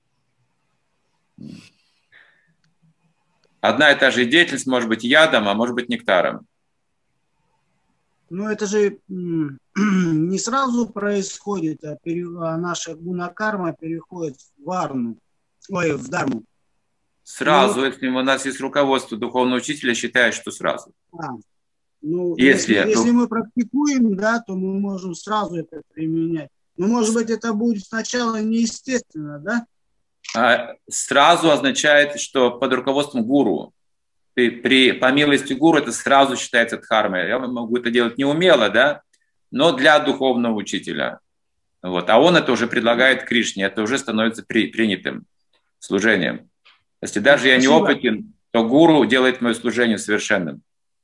Одна и та же деятельность может быть ядом, а может быть нектаром. Ну, это же не сразу происходит, а, пере... а наша гуна-карма переходит в варну, ой, в дхарму. Сразу, ну, если у нас есть руководство духовного учителя, считает, что сразу. А, ну, если, если, то... если мы практикуем, да, то мы можем сразу это применять. Но, может быть, это будет сначала неестественно, да? А, сразу означает, что под руководством гуру. При, при, по милости гуру это сразу считается дхармой. Я могу это делать неумело, да, но для духовного учителя. Вот. А он это уже предлагает Кришне, это уже становится при, принятым служением. Если даже я неопытен, то гуру делает мое служение совершенным.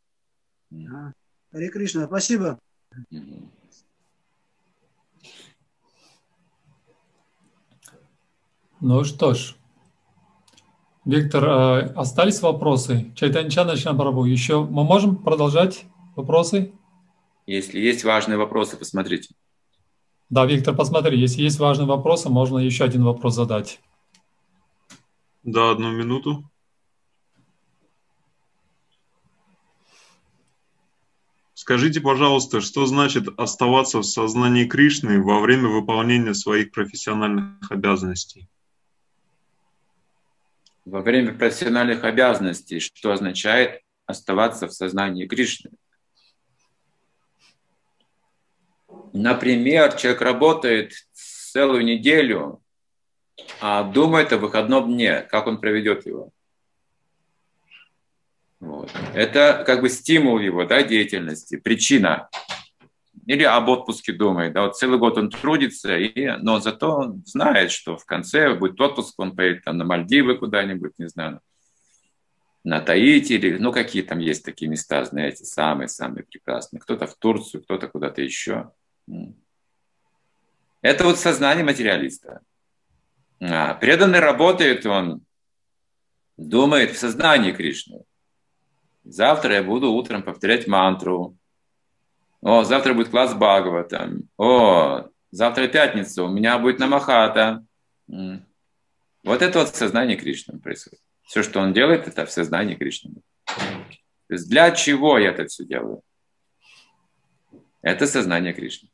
Харе Кришна, спасибо. Ну что ж, Виктор, остались вопросы? Чайтанья Шампрабху, еще мы можем продолжать вопросы? Если есть важные вопросы, посмотрите. Да, Виктор, посмотри, если есть важные вопросы, можно еще один вопрос задать. Да, одну минуту. Скажите, пожалуйста, что значит оставаться в сознании Кришны во время выполнения своих профессиональных обязанностей? Во время профессиональных обязанностей, что означает оставаться в сознании Кришны? Например, человек работает целую неделю, а думает о выходном дне, как он проведет его. Вот. Это как бы стимул его, да, деятельности, причина. Или об отпуске думает. Да, вот целый год он трудится, и, но зато он знает, что в конце будет отпуск, он поедет там, на Мальдивы куда-нибудь, не знаю, на Таити, или, ну какие там есть такие места, знаете, самые-самые прекрасные. Кто-то в Турцию, кто-то куда-то еще. Это вот сознание материалиста. А, преданный работает, он думает в сознании Кришны. Завтра я буду утром повторять мантру. О, завтра будет класс Бхагаватам. О, завтра пятница, у меня будет намахата. Вот это вот в сознании Кришны происходит. Все, что он делает, это в сознании Кришны. То есть для чего я это все делаю? Это сознание Кришны.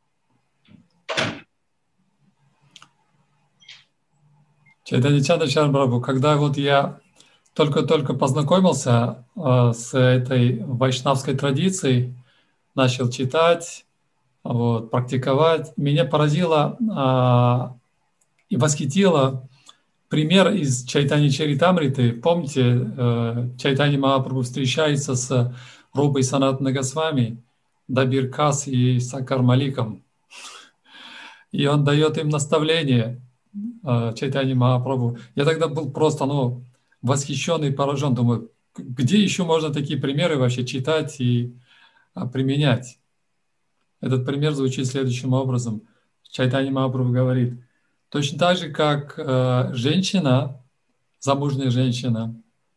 Чайтанья Шампрабху, когда вот я только-только познакомился э, с этой вайшнавской традицией, начал читать, вот, практиковать, меня поразило э, и восхитило пример из Чайтаньи Чаритамриты. Помните, э, Чайтанья Махапрабху встречается с Рупой Санатана Госвами, Дабир Кас и Сакар Маликом. И он дает им наставление, э, Чайтанья Махапрабху. Я тогда был просто, ну, восхищенный и поражен. Думаю, где еще можно такие примеры вообще читать и а, применять? Этот пример звучит следующим образом. Чайтанья Махапрабху говорит, точно так же, как э, женщина, замужняя женщина,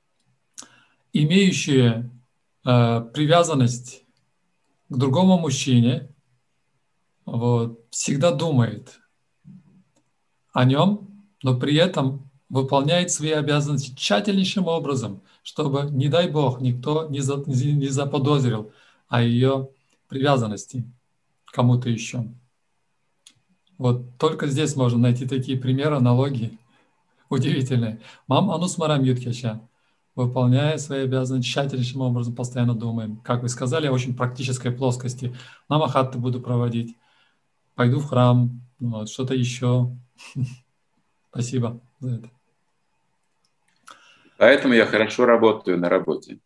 имеющая э, привязанность к другому мужчине, вот, всегда думает о нем, но при этом выполняет свои обязанности тщательнейшим образом, чтобы, не дай Бог, никто не, за, не заподозрил о ее привязанности к кому-то еще. Вот только здесь можно найти такие примеры, аналогии удивительные. Мам анусмарам юдхяча, выполняя свои обязанности тщательнейшим образом, постоянно думаем. Как вы сказали, о очень практической плоскости. Намахатты буду проводить, пойду в храм, вот, что-то еще. Спасибо за это. Поэтому я хорошо работаю на работе.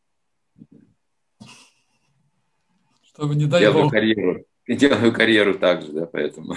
Чтобы не дай Делаю Бог. карьеру. Делаю карьеру также, да, поэтому.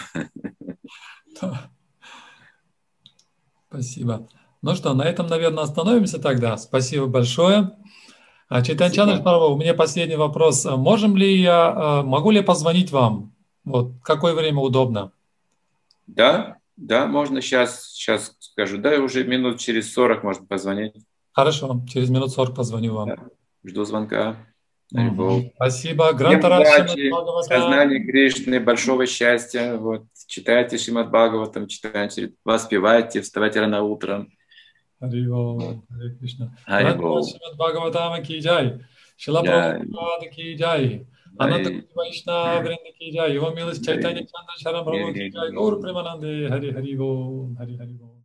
Спасибо. Ну что, на этом, наверное, остановимся тогда. Спасибо большое. Чайтанья Чандра Прабху, у меня последний вопрос. Можем ли я, могу ли я позвонить вам? Вот, какое время удобно? Да, да, можно сейчас, сейчас скажу. Да, уже минут через сорок можно позвонить. Хорошо, через минут сорок позвоню вам. Да, жду звонка. Угу. Спасибо. Всем удачи, сознания Кришны, большого счастья. Вот. Читайте Шримад Бхагаватам, читайте, воспевайте, вставайте рано утром. Хари-бол, Харе Кришна. Хари-бол. Шримад Бхагаватам ки джай. Шрила Прабхупада ки джай. Ананта Кути Вайшнава Вринда ки джай. Его милость Чайтанья Чандра Шарам Прабху ки джай. Гаур Премананде. Хари Хари-бол, Хари Хари-бол.